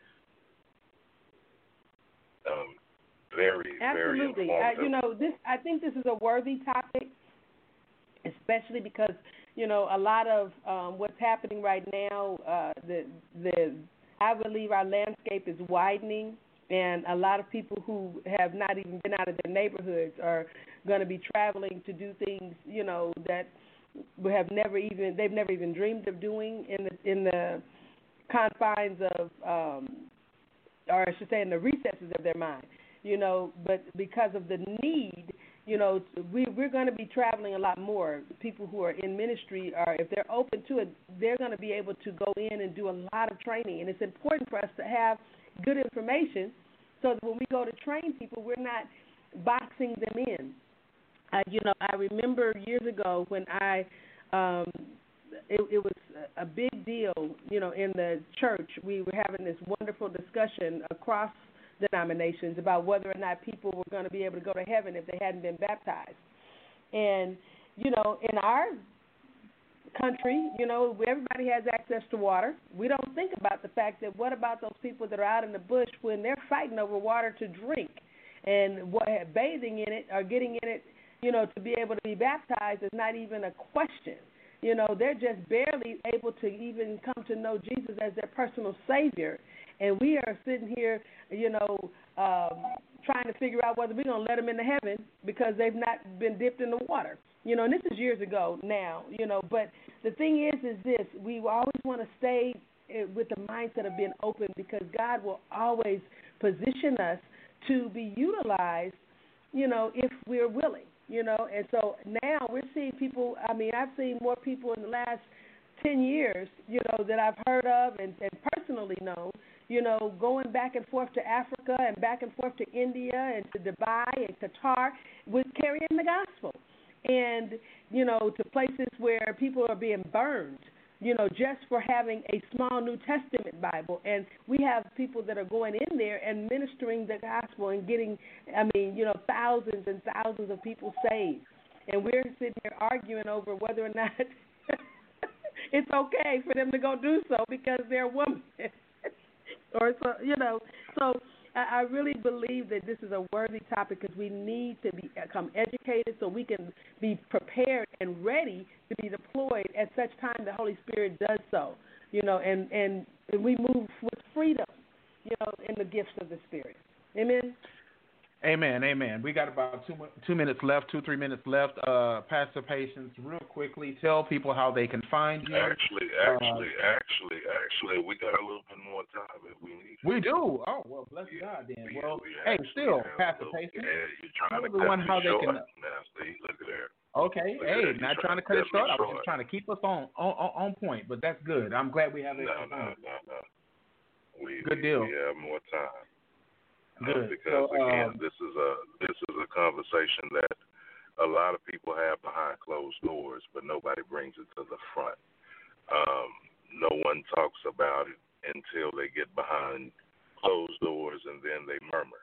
um, very,
Absolutely.
very
Uh,
informative.
you know, this. I think this is a worthy topic, especially because you know a lot of um, what's happening right now. Uh, the the I believe our landscape is widening, and a lot of people who have not even been out of their neighborhoods are going to be traveling to do things. You know that we have never even they've never even dreamed of doing in the in the confines of, um, or I should say, in the recesses of their mind. You know, but because of the need, you know, we, we're going to be traveling a lot more. People who are in ministry are, if they're open to it, they're going to be able to go in and do a lot of training. And it's important for us to have good information so that when we go to train people, we're not boxing them in. Uh, you know, I remember years ago when I, um, it, it was a big deal, you know, in the church. We were having this wonderful discussion across denominations about whether or not people were going to be able to go to heaven if they hadn't been baptized. And, you know, in our country, you know, everybody has access to water. We don't think about the fact that what about those people that are out in the bush when they're fighting over water to drink and what, bathing in it or getting in it, you know, to be able to be baptized is not even a question. You know, they're just barely able to even come to know Jesus as their personal Savior. And we are sitting here, you know, um, trying to figure out whether we're going to let them into heaven because they've not been dipped in the water. You know, and this is years ago now, you know. But the thing is, is this. We always want to stay with the mindset of being open because God will always position us to be utilized, you know, if we're willing, you know. And so now we're seeing people, I mean, I've seen more people in the last ten years, you know, that I've heard of and, and personally know, you know, going back and forth to Africa and back and forth to India and to Dubai and Qatar with carrying the gospel. And, you know, to places where people are being burned, you know, just for having a small New Testament Bible. And we have people that are going in there and ministering the gospel and getting, I mean, you know, thousands and thousands of people saved. And we're sitting here arguing over whether or not it's okay for them to go do so because they're women. Or so, you know, so I, I really believe that this is a worthy topic because we need to be, become educated so we can be prepared and ready to be deployed at such time the Holy Spirit does so, you know, and, and, and we move with freedom, you know, in the gifts of the Spirit. Amen?
Amen, amen. We got about two two minutes left, two, three minutes left. Uh, Pastor Patience, real quickly, tell people how they can find you.
Actually, actually, uh, actually, actually, we got a little bit more time if we need.
We do. Oh, well, bless
yeah,
God then.
Yeah,
well,
we
hey, still, Pastor
little,
Patience,
yeah, you're trying
tell
to
everyone
cut
how they
short.
can.
Now, see, look at there.
Okay,
look
hey,
there.
not trying to cut it short. I was just trying to keep us on on, on point, but that's good. I'm glad we have it.
No, no, no, no. We,
good
we,
deal.
We have more time.
Good.
Uh, because
so,
again,
um,
this is a this is a conversation that a lot of people have behind closed doors, but nobody brings it to the front. Um, no one talks about it until they get behind closed doors, and then they murmur.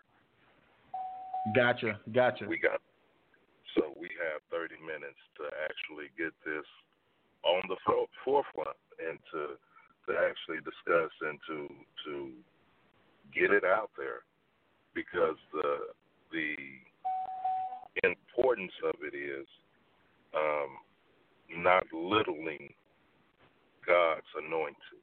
Gotcha, gotcha.
We got so we have thirty minutes to actually get this on the forefront and to to actually discuss and to to get it out there. Because the the importance of it is um, not littling God's anointing.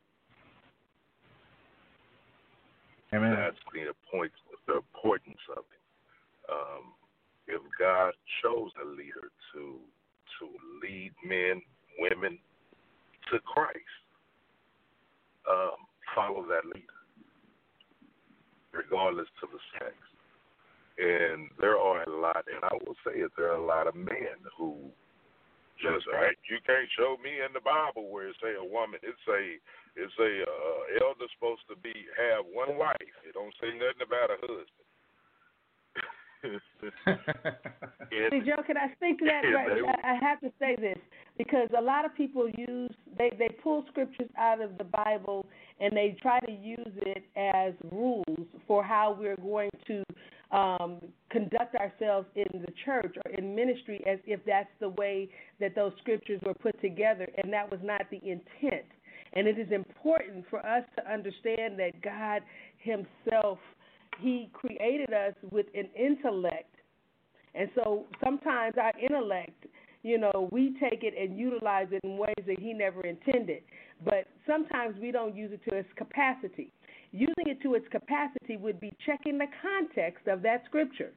Amen.
That's the point, the importance of it. Um, if God chose a leader to to lead men, women to Christ, um, follow that leader. regardless to the sex. And there are a lot, and I will say it, there are a lot of men who just, right, you can't show me in the Bible where it say a woman, it say, it say uh, elder supposed to be, have one wife. It don't say nothing about a husband.
See, Joe, can I speak to that? Right? I, I have to say this because a lot of people use they they pull scriptures out of the Bible and they try to use it as rules for how we're going to um, conduct ourselves in the church or in ministry, as if that's the way that those scriptures were put together, and that was not the intent. And it is important for us to understand that God Himself, He created us with an intellect. And so sometimes our intellect, you know, we take it and utilize it in ways that He never intended. But sometimes we don't use it to its capacity. Using it to its capacity would be checking the context of that scripture.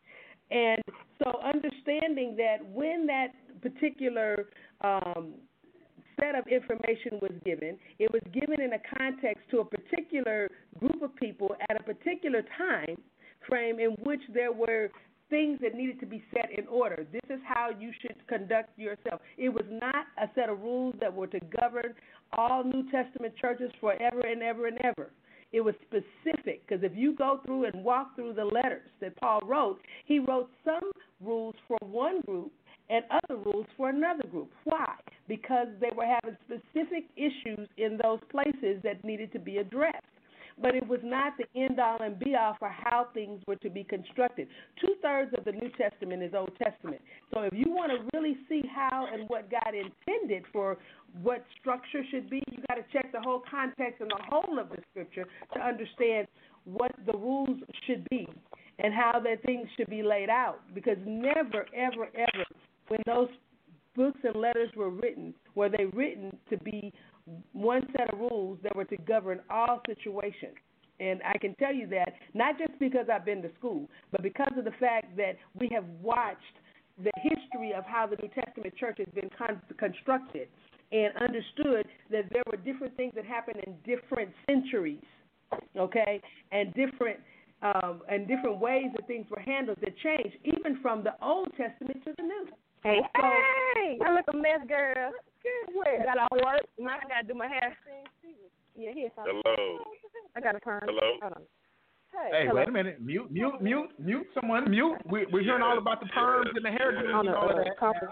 And so understanding that when that particular um, set of information was given, it was given in a context to a particular group of people at a particular time frame in which there were things that needed to be set in order. This is how you should conduct yourself. It was not a set of rules that were to govern all New Testament churches forever and ever and ever. It was specific, because if you go through and walk through the letters that Paul wrote, he wrote some rules for one group and other rules for another group. Why? Because they were having specific issues in those places that needed to be addressed. But it was not the end-all and be-all for how things were to be constructed. Two-thirds of the New Testament is Old Testament. So if you want to really see how and what God intended for what structure should be, you got to check the whole context and the whole of the Scripture to understand what the rules should be and how that things should be laid out. Because never, ever, ever, when those books and letters were written, were they written to be one set of rules that were to govern all situations. And I can tell you that not just because I've been to school, but because of the fact that we have watched the history of how the New Testament church has been con- constructed and understood that there were different things that happened in different centuries, okay, and different um, and different ways that things were handled that changed, even from the Old Testament to the New.
Hey,
so,
hey, I look a mess, girl. Where? Got all work. Now I got to do my hair. Yeah, here's something.
Hello.
I got a perm.
Hello.
Hold on.
Hey,
Hey,
hey wait a minute. Mute, mute, mute, mute someone. Mute. We, we're hearing all about the perms and the hairdos
On
and
the
all of
uh,
that.
conference.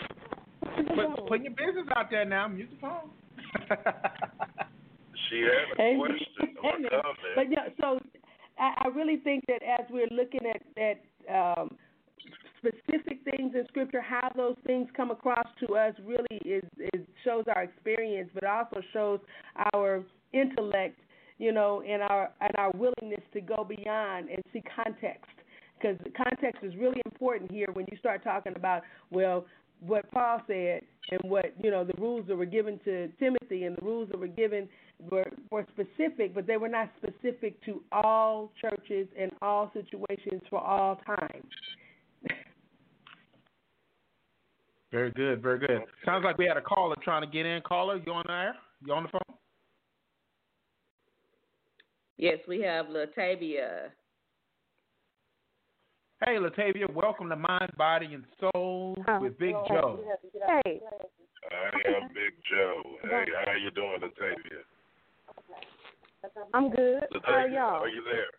Put, putting your business out there now. Mute the phone.
She had a
Amen.
question or
Amen.
comment.
But yeah, so I, I really think that as we're looking at at um, specific things in Scripture, how those things come across to us really is, is shows our experience, but also shows our intellect, you know, and our and our willingness to go beyond and see context, because context is really important here when you start talking about, well, what Paul said and what, you know, the rules that were given to Timothy and the rules that were given were, were specific, but they were not specific to all churches and all situations for all time.
Very good, very good. Sounds like we had a caller trying to get in. Caller, you on there? You on the phone?
Yes, we have Latavia.
Hey, Latavia, welcome to Mind, Body, and Soul
Oh,
with Big
oh,
Joe.
Hey.
I am Big Joe. Hey, how you doing, Latavia?
I'm good.
Latavia,
How are y'all?
are you there?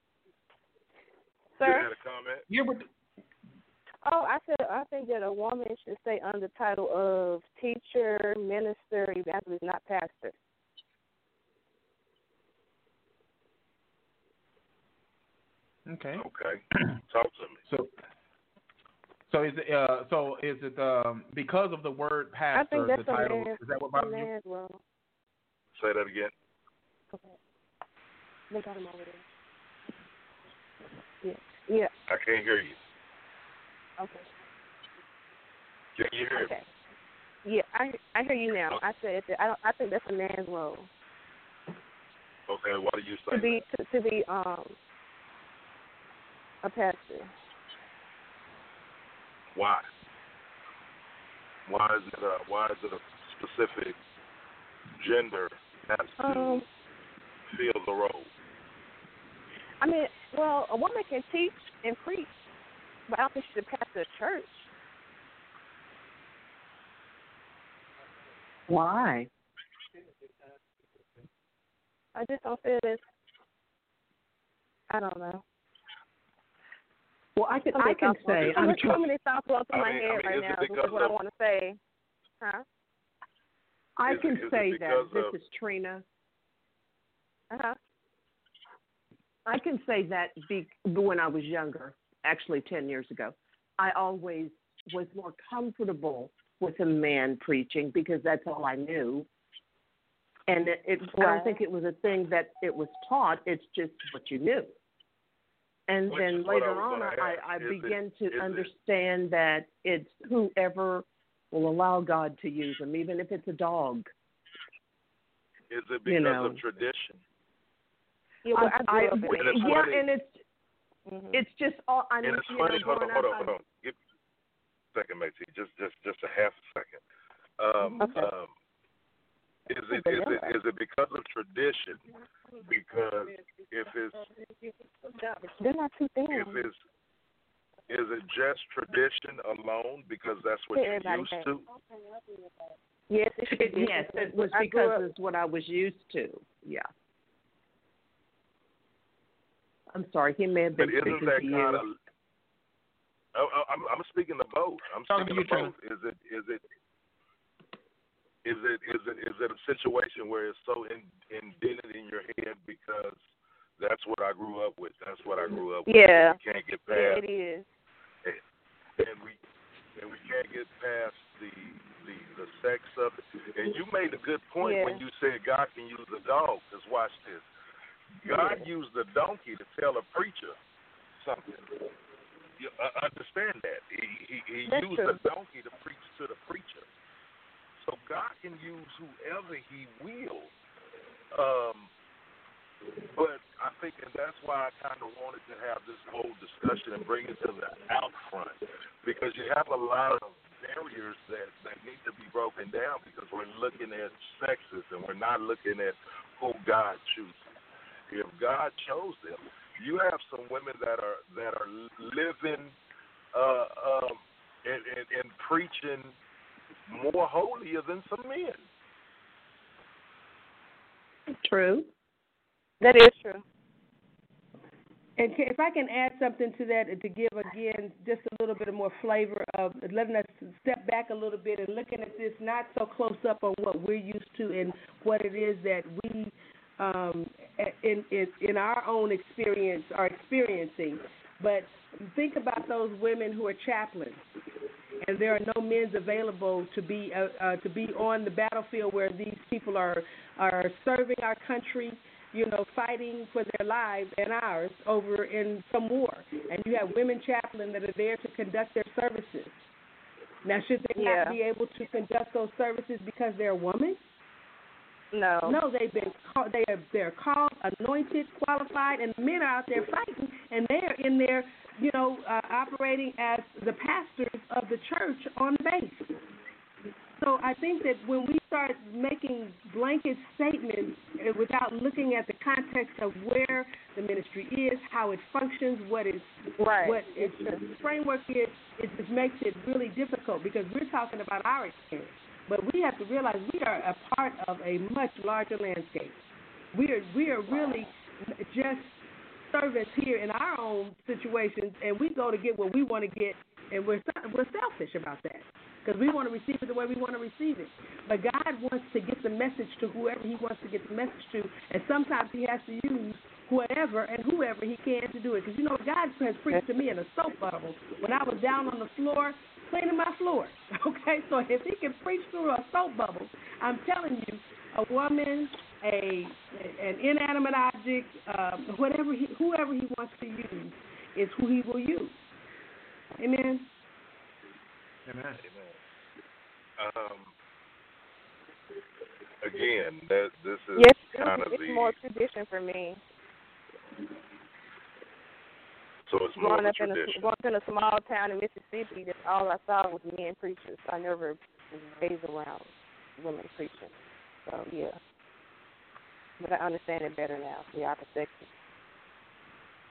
Sir?
You had a comment?
Yeah, but
Oh, I said I think that a woman should stay under the title of teacher, minister, evangelist, not pastor.
okay.
Okay. Talk to me.
So, so is it uh, so is it um, because of the word
I think
pastor?
that's
The
a
title
man.
is that what
That's a
bothers you?
man's role.
Say that again.
Okay. They got him over there. Yeah. Yeah.
I can't hear you.
Okay.
Can you hear
Okay.
me?
Yeah, I I hear you now. I said that I don't. I think that's a man's role
Okay, what are you
to
saying?
be to, to be um a pastor.
Why? Why is it a why is it a specific gender has to
Um,
fill the role?
I mean, well, a woman can teach and preach, but I don't think she should pastor a church.
Why?
I just don't feel this. I don't know.
Well, I can
Something
I can
thoughts-
say
so
I'm
many- so
trying.
many thoughts going through
I
my
mean- I
head
mean,
right
is it
now, which
because
is what I
of-
want to say. Huh?
I
Is it-
can
is it
say that.
because
This
of-
is Trina.
Uh-huh.
I can say that be, when I was younger, actually ten years ago, I always was more comfortable with a man preaching because that's all I knew. And it, it, I don't think it was a thing that it was taught. It's just what you knew. And
Which
then
is what I
later
was
on,
gonna
I,
ask.
I
Is it-
began
is
to
it-
understand that it's whoever will allow God to use them, even if it's a dog.
Is it because
You know.
of tradition?
Yeah, well, I,
I,
grew up in
And it's
it.
yeah,
funny.
and it's
Mhm.
it's just all I
And
mean.
it's
You
funny.
know,
Hold on,
growing
hold
up,
on, hold
I-
on. Give me a second, Maxie. Just, just, just a half a second. Um,
Okay.
um, is it, is it, is it because of tradition? Because if it's,
They're not too thin.
if it's, is it just tradition alone because that's what
Yeah,
you're
everybody
used
has.
to?
Yes, it should
It,
be.
yes, it was
I grew
because
up-
it's what I was used to. Yeah. I'm sorry, he may have been
But isn't
speaking
that
to you.
kind of? Oh, oh, I'm, I'm speaking to both. I'm
Talking
speaking
to
to
you,
both. Is it, is it, is it, is it, is it a situation where it's so in, indented in your head because that's what I grew up with. That's what I grew up with.
Yeah.
We can't get
Yeah,
past,
it is.
and we, and we can't get past the, the, the sex of it. And you made a good point
Yeah.
when you said God can use a dog. Because watch this. God
Yeah.
used a donkey to tell a preacher something. You uh, understand that? He, he, he
That's
used
true.
a donkey to preach to the preacher. So God can use whoever He will. Um, but I think, and that's why I kind of wanted to have this whole discussion and bring it to the out front, because you have a lot of barriers that, that need to be broken down because we're looking at sexes and we're not looking at who God chooses. If God chose them, you have some women that are that are living uh, um, and, and, and preaching more holier than some men.
True.
That is true.
And ca- if I can add something to that to give, again, just a little bit of more flavor of letting us step back a little bit and looking at this not so close up on what we're used to and what it is that we, um, in, in, in our own experience, are experiencing. But think about those women who are chaplains, and there are no men available to be uh, uh, to be on the battlefield where these people are are serving our country, you know, fighting for their lives and ours over in some war. And you have women chaplains that are there to conduct their services. Now, should they
Yeah.
not be able to conduct those services because they're women?
No.
No, they've been called, they are they're called, anointed, qualified, and men are out there fighting, and they're in there, you know, uh, operating as the pastors of the church on base. So I think that when we start making blanket statements uh, without looking at the context of where the ministry is, how it functions, what its
Right.
what its framework is, it just makes it really difficult because we're talking about our experience. But we have to realize we are a part of a much larger landscape. We are we are really just servants here in our own situations, and we go to get what we want to get, and we're we're selfish about that because we want to receive it the way we want to receive it. But God wants to get the message to whoever He wants to get the message to, and sometimes He has to use whatever and whoever He can to do it. Because you know, God has preached to me in a soap bubble when I was down on the floor cleaning my floor. Okay, so if He can preach through a soap bubble, I'm telling you, a woman, a an inanimate object, um, whatever he, whoever He wants to use is who He will use. Amen.
Amen.
Um, again, that this is
Yes,
kind
it's,
of
it's
the
more tradition for me.
so it's more of
Growing
a
up in a
tradition.
growing up in a small town in Mississippi, that's all I saw was men preachers. I never was raised around women preaching. So yeah, but I understand it better now. The our perspective.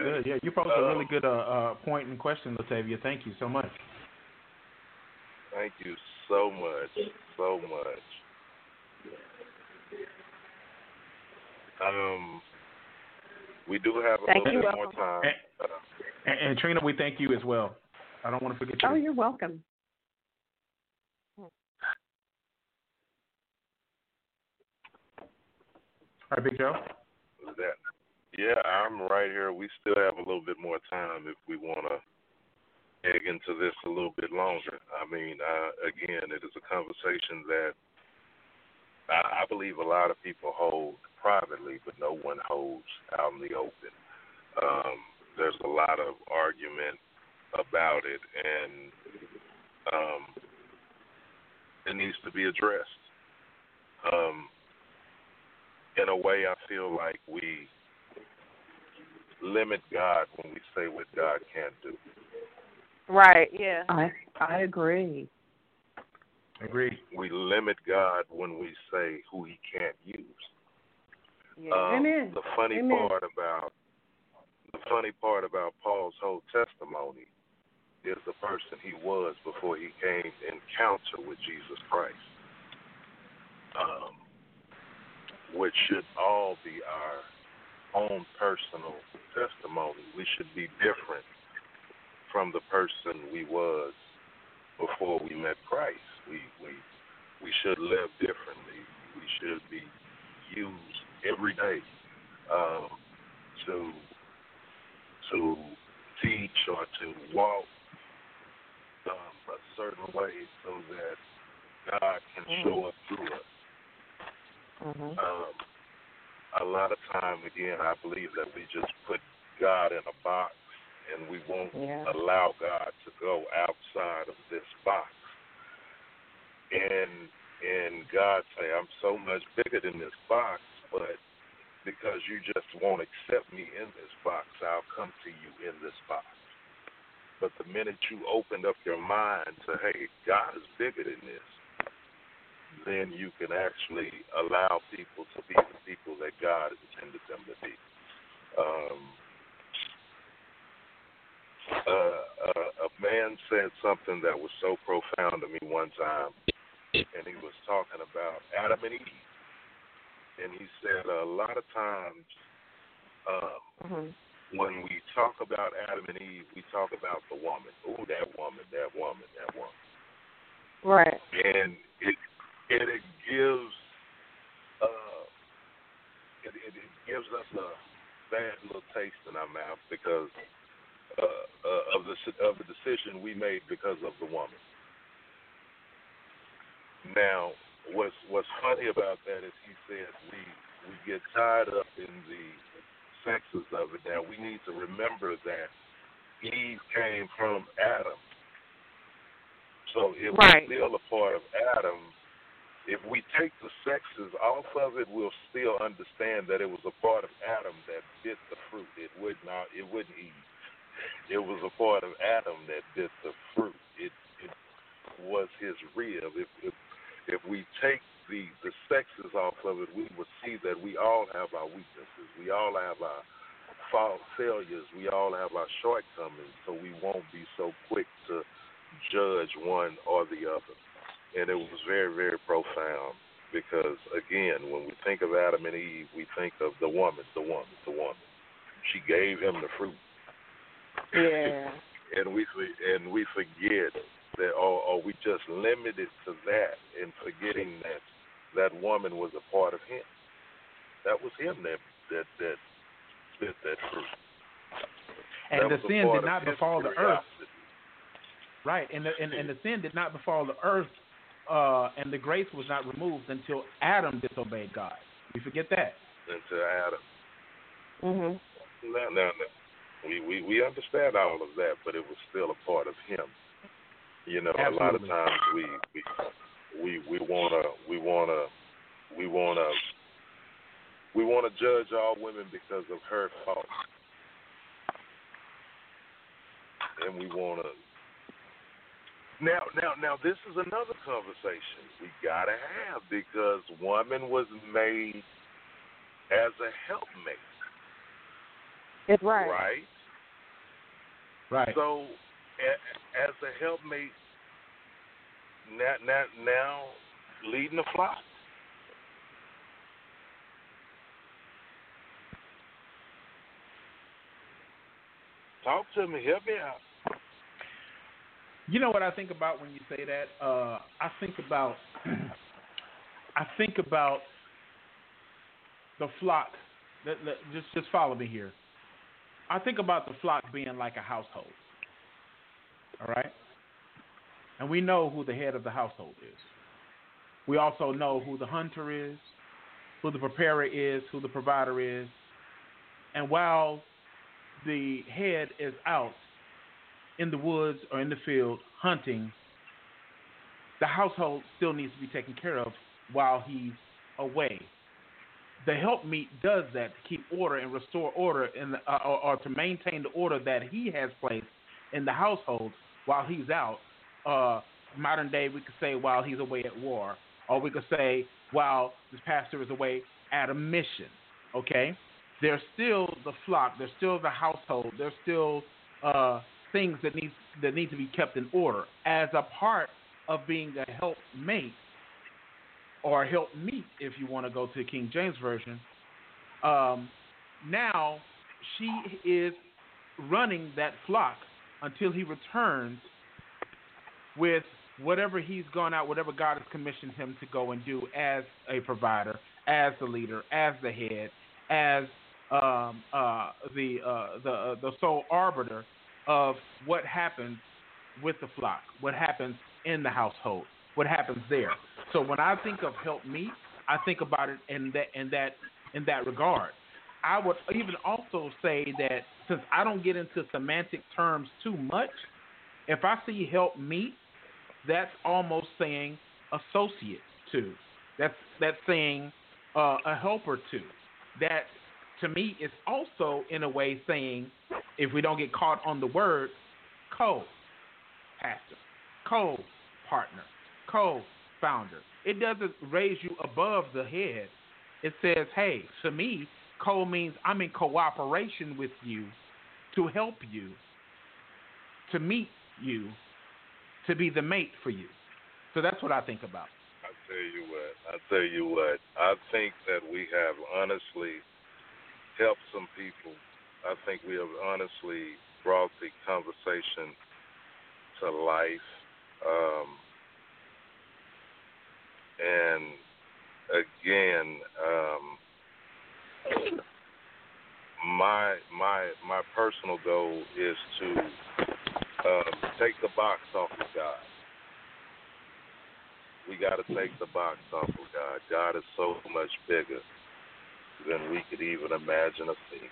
good. Yeah, you posed a really good uh, uh, point and question, Latavia. Thank you so much.
Thank you so much, so much. Um, we do have a
Thank
little
you.
bit more
Welcome.
time.
And, and, and Trina, we thank you as well. I don't want to forget you.
Oh, you're welcome.
All right, Big Joe.
That, yeah, I'm right here. We still have a little bit more time if we want to dig into this a little bit longer. I mean, uh, again, it is a conversation that I, I believe a lot of people hold privately, but no one holds out in the open. Um, there's a lot of argument about it, and um, it needs to be addressed. Um, in a way, I feel like we limit God when we say what God can't do.
Right, yeah.
I I agree.
Agree.
We limit God when we say who He can't use.
Yeah.
Um,
Amen.
The funny
Amen.
part about the funny part about Paul's whole testimony is the person he was before he came in encounter with Jesus Christ, um, which should all be our own personal testimony. We should be different from the person we was before we met Christ. We we we should live differently. We should be used every day um, to to teach or to walk um, a certain way so that God can
Mm-hmm.
show up through us.
Mm-hmm.
Um, a lot of time, again, I believe that we just put God in a box and we won't
Yeah.
allow God to go outside of this box. And and God say, I'm so much bigger than this box, but because you just won't accept me in this box, I'll come to you in this box. But the minute you opened up your mind to, hey, God is bigger than this, then you can actually allow people to be the people that God intended them to be. Um, uh, uh, a man said something that was so profound to me one time, and he was talking about Adam and Eve. And he said a lot of times um,
Mm-hmm.
when we talk about Adam and Eve, we talk about the woman. Oh, that woman, that woman, that woman.
Right.
And it it, it gives uh, it, it, it gives us a bad little taste in our mouth because uh, uh, of the of the decision we made because of the woman. Now, what's what's funny about that is he said we we get tied up in the sexes of it. Now we need to remember that Eve came from Adam, so it was
Right.
still a part of Adam. If we take the sexes off of it, we'll still understand that it was a part of Adam that bit the fruit. It would not. It wouldn't eat. It was a part of Adam that bit the fruit. It it was his rib. If if If we take the, the sexes off of it, we would see that we all have our weaknesses. We all have our fa- failures. We all have our shortcomings, so we won't be so quick to judge one or the other. And it was very, very profound because, again, when we think of Adam and Eve, we think of the woman, the woman, the woman. She gave him the fruit.
Yeah.
and we and we forget that, or, or we just limit it to that, and forgetting that that woman was a part of him. That was him that that that bit that fruit.
And
That
the
was a
sin
part
did
of
not
his
befall the earth.
curiosity.
Right, and the and, and the sin did not befall the earth, uh, and the grace was not removed until Adam disobeyed God. We forget that.
Into Adam.
Mhm.
No, no, no. We, we we understand all of that, but it was still a part of him. You know,
Absolutely.
a lot of times we we we we wanna we wanna we wanna we wanna judge all women because of her fault, and we wanna now now now this is another conversation we gotta have because woman was made as a helpmate.
It's right.
Right?
Right.
So, a- as a helpmate, now, now, now leading the flock. Talk to me. Help me out.
You know what I think about when you say that? Uh, I think about I think about the flock. Let, let, just just follow me here. I think about the flock being like a household. All right? And we know who the head of the household is. We also know who the hunter is, who the preparer is, who the provider is. And while the head is out in the woods or in the field hunting, the household still needs to be taken care of while he's away. The helpmeet does that to keep order and restore order in the, uh, or, or to maintain the order that he has placed in the household while he's out. Uh, modern day, we could say while he's away at war, or we could say while this pastor is away at a mission. Okay, there's still the flock, there's still the household, there's still uh, things that need that need to be kept in order as a part of being a helpmate or a helpmeet, if you want to go to the King James Version. Um, now she is running that flock until he returns with whatever he's gone out, whatever God has commissioned him to go and do as a provider, as the leader, as the head, as um, uh, the uh, the uh, the sole arbiter of what happens with the flock, what happens in the household, what happens there. So when I think of help me, I think about it in that in that in that regard. I would even also say that since I don't get into semantic terms too much, if I see help me, that's almost saying associate to. That's that's saying uh, a helper to. That to me is also in a way saying, if we don't get caught on the word, co-pastor, co-partner, co-founder. It doesn't raise you above the head. It says, hey, to me, co means I'm in cooperation with you to help you, to meet you, to be the mate for you. So that's what I think about.
I tell you what, I tell you what, I think that we have honestly helped some people. I think we have honestly brought the conversation to life. Um, and again, um, my my my personal goal is to um, take the box off of God. We got to take the box off of God. God is so much bigger than we could even imagine or think.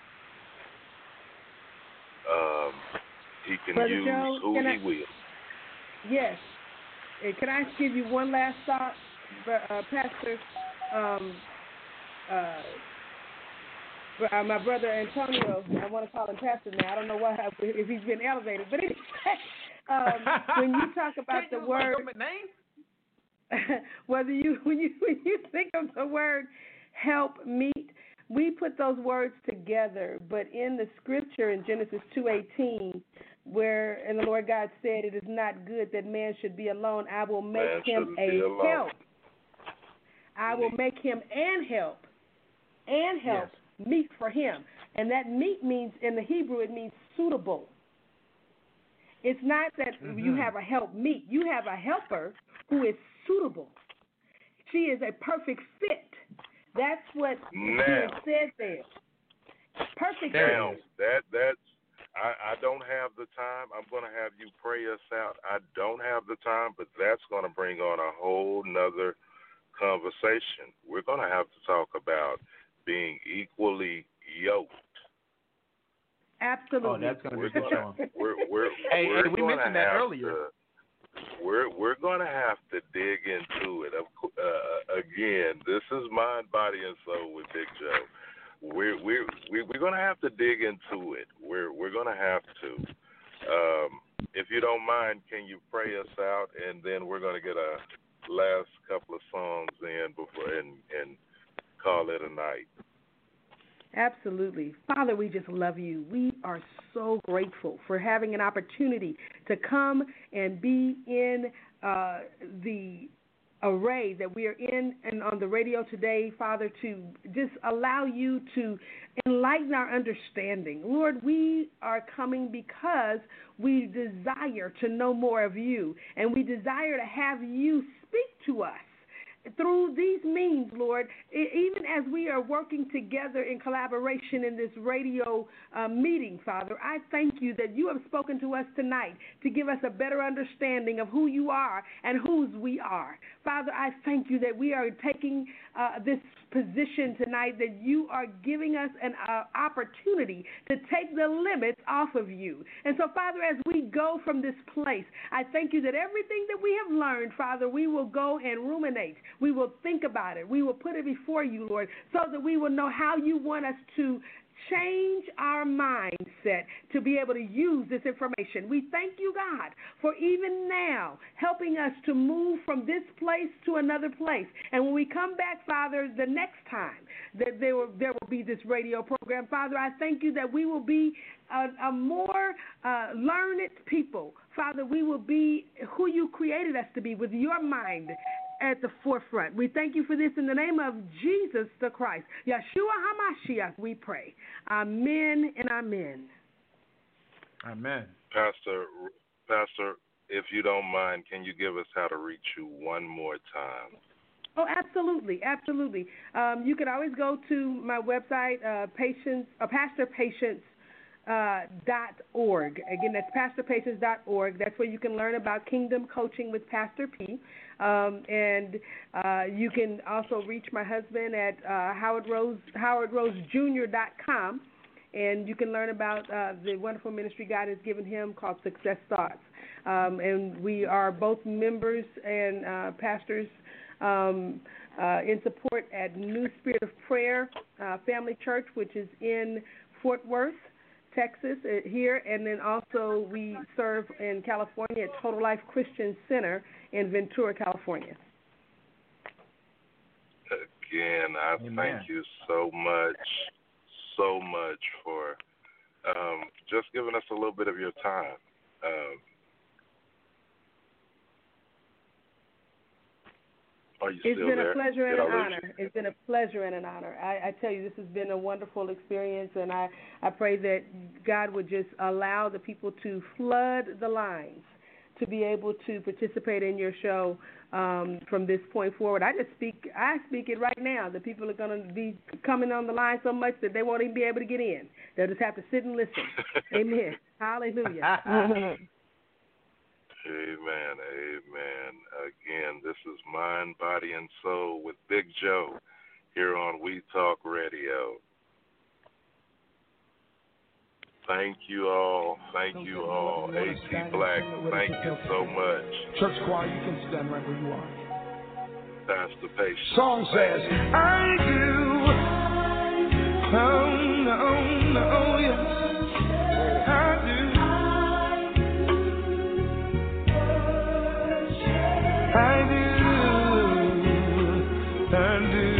Um, he can
Brother
use
Joe,
who
can
he
I,
will.
Yes. And can I give you one last thought, uh, Pastor? Um, uh, uh, my brother Antonio, I want to call him Pastor now. I don't know why if he's been elevated, but anyway, um, when you talk about the word, whether you when you when you think of the word help meet, we put those words together. But in the scripture in Genesis two eighteen, where and the Lord God said, "It is not good that man should be alone. I will make
Man
him
shouldn't be
a
alone."
help. I will make him an help, and help
Yes.
meet for him." And that meet means in the Hebrew it means suitable. It's not that
Mm-hmm.
you have a help meet. You have a helper who is suitable. She is a perfect fit. That's what
Now.
is said there. Perfect
Now,
fit.
that that's I, I don't have the time. I'm going to have you pray us out. I don't have the time, but that's going to bring on a whole nother conversation. We're going to have to talk about being equally yoked.
Absolutely.
Oh, that's going to
We're
be good.
gonna, we're, we're,
Hey,
we're
hey, we
gonna
mentioned that
have
earlier.
To, we're we're going to have to dig into it. Uh, again, this is Mind, Body, and Soul with Big Joe. We're we're we're going to have to dig into it. We're we're going to have to. Um, if you don't mind, can you pray us out, and then we're going to get a last couple of songs in before and and call it a night.
Absolutely. Father, we just love you. We are are so grateful for having an opportunity to come and be in uh, the array that we are in and on the radio today, Father, to just allow you to enlighten our understanding. Lord, we are coming because we desire to know more of you, and we desire to have you speak to us through these means, Lord, even as we are working together in collaboration in this radio uh, meeting, Father, I thank you that you have spoken to us tonight to give us a better understanding of who you are and whose we are. Father, I thank you that we are taking uh, this position tonight, that you are giving us an uh, opportunity to take the limits off of you. And so, Father, as we go from this place, I thank you that everything that we have learned, Father, we will go and ruminate. We will think about it. We will put it before you, Lord, so that we will know how you want us to change our mindset to be able to use this information. We thank you, God, for even now helping us to move from this place to another place. And when we come back, Father, the next time that there will, there will be this radio program, Father, I thank you that we will be a, a more uh, learned people. Father, we will be who you created us to be, with your mind at the forefront. We thank you for this in the name of Jesus the Christ, Yeshua HaMashiach, we pray. Amen and amen.
Amen.
Pastor, Pastor, if you don't mind, can you give us how to reach you one more time?
Oh, absolutely, absolutely. Um, you can always go to my website, uh, patience, uh, pastor patience dot org. Again, that's pastor patience dot org. That's where you can learn about Kingdom Coaching with Pastor P. Um, and uh, you can also reach my husband at uh, Howard Rose, howard rose junior dot com. And you can learn about uh, the wonderful ministry God has given him called Success Thoughts. Um, and we are both members and uh, pastors um, uh, in support at New Spirit of Prayer uh, Family Church, which is in Fort Worth, Texas, uh, here. And then also we serve in California at Total Life Christian Center in Ventura, California.
Again, I
Amen.
thank you so much, so much for um, just giving us a little bit of your time. Um, are you
it's
still
been
there?
a pleasure and
Did
an
I lose
honor.
you?
It's been a pleasure and an honor. I, I tell you, this has been a wonderful experience, and I, I pray that God would just allow the people to flood the lines to be able to participate in your show um, from this point forward. I just speak, I speak it right now. The people are going to be coming on the line so much that they won't even be able to get in. They'll just have to sit and listen. Amen. Hallelujah.
Amen. Amen. Again, this is Mind, Body, and Soul with Big Joe here on We Talk Radio. Thank you all. Thank you all. A T Black, thank you so much.
Church choir, you can stand right where you are.
Pastor Patience.
Song says, I do. Oh, no, no, yes. I do. I do. I do.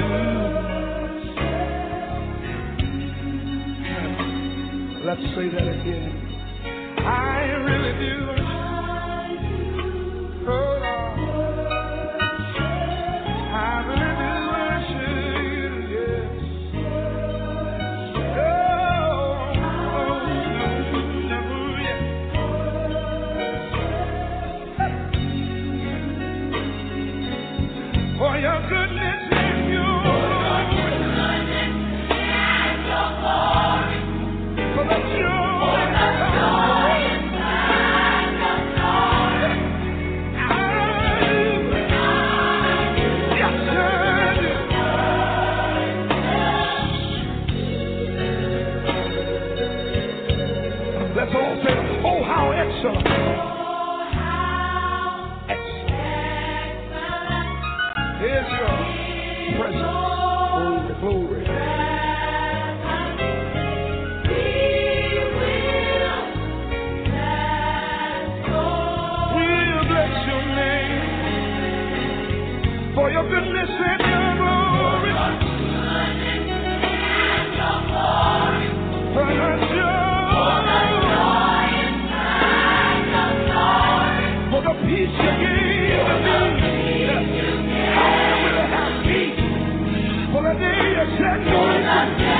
Let's say that again. I really do. Oh, Lord. I really do worship you, yes. Oh, oh, no, no, yes. For your goodness and your glory. For the joy, for the joy set me free.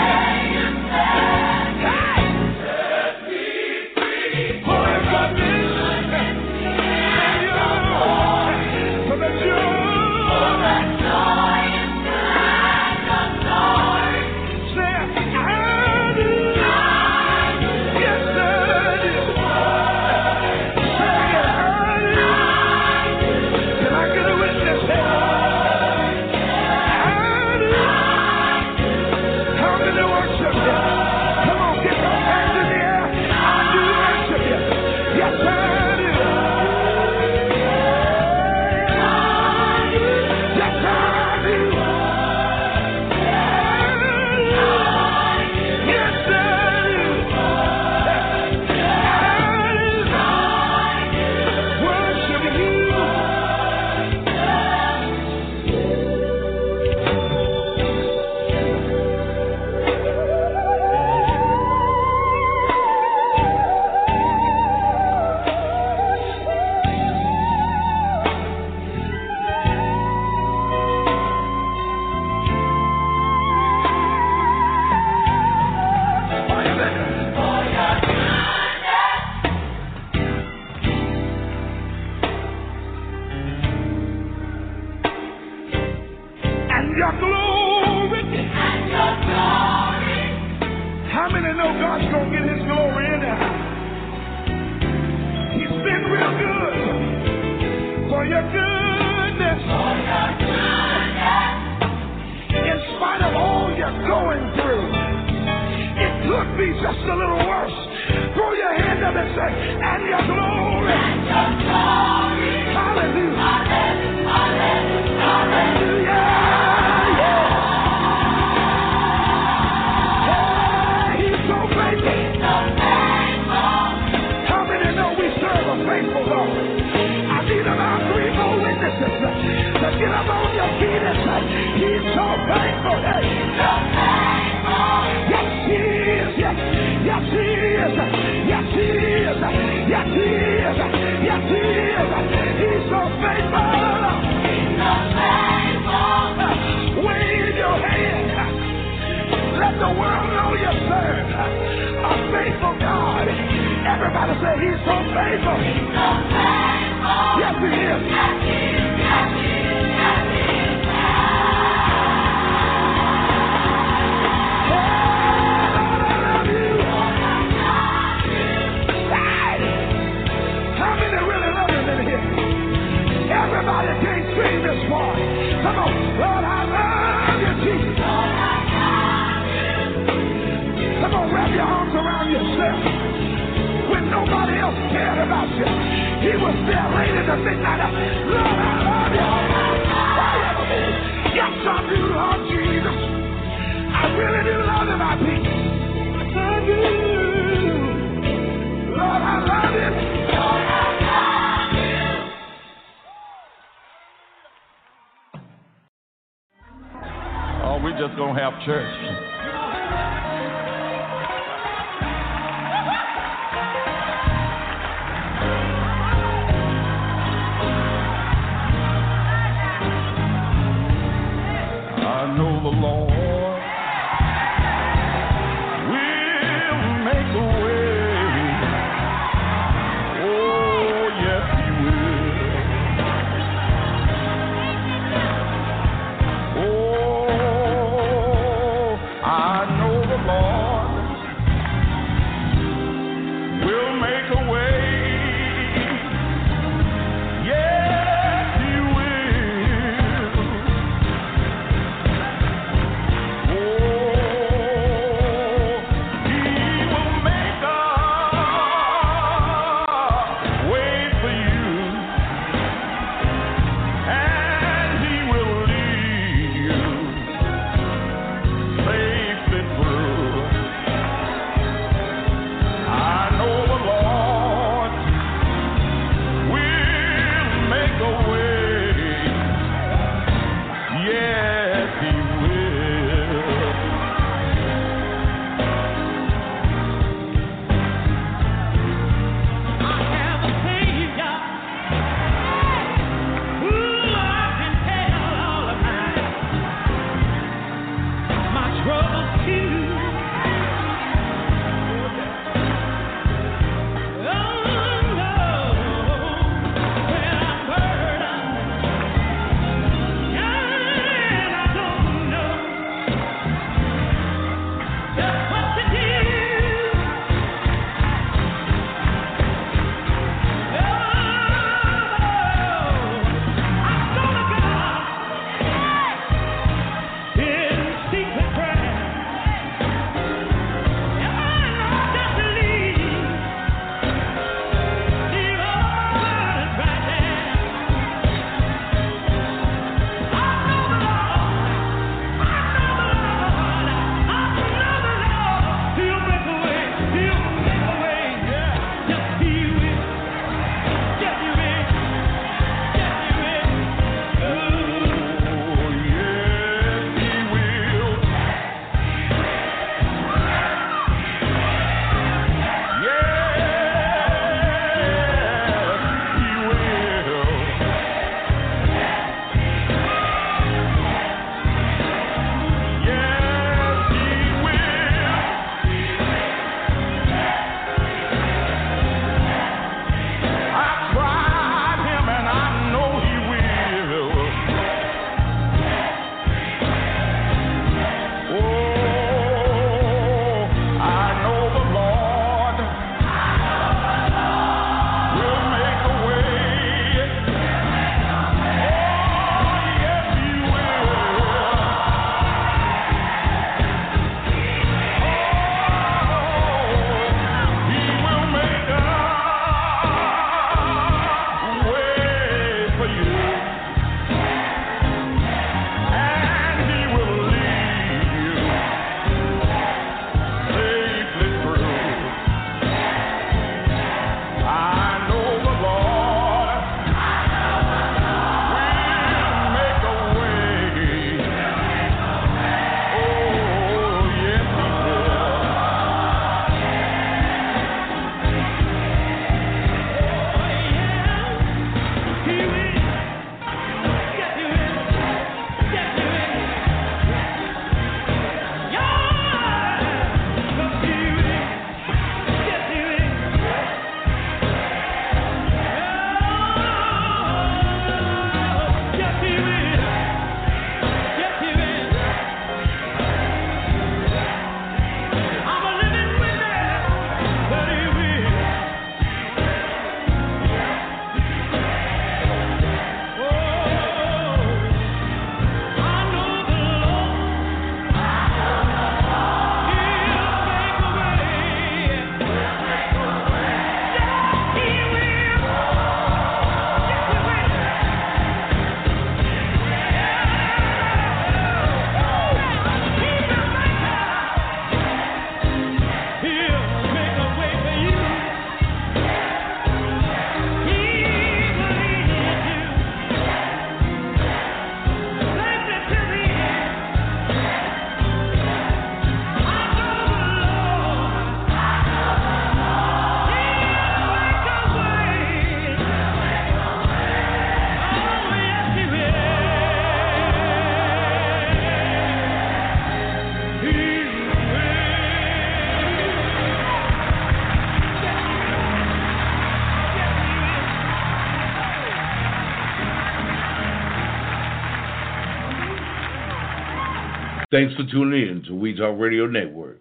Thanks for tuning in to We Talk Radio Network.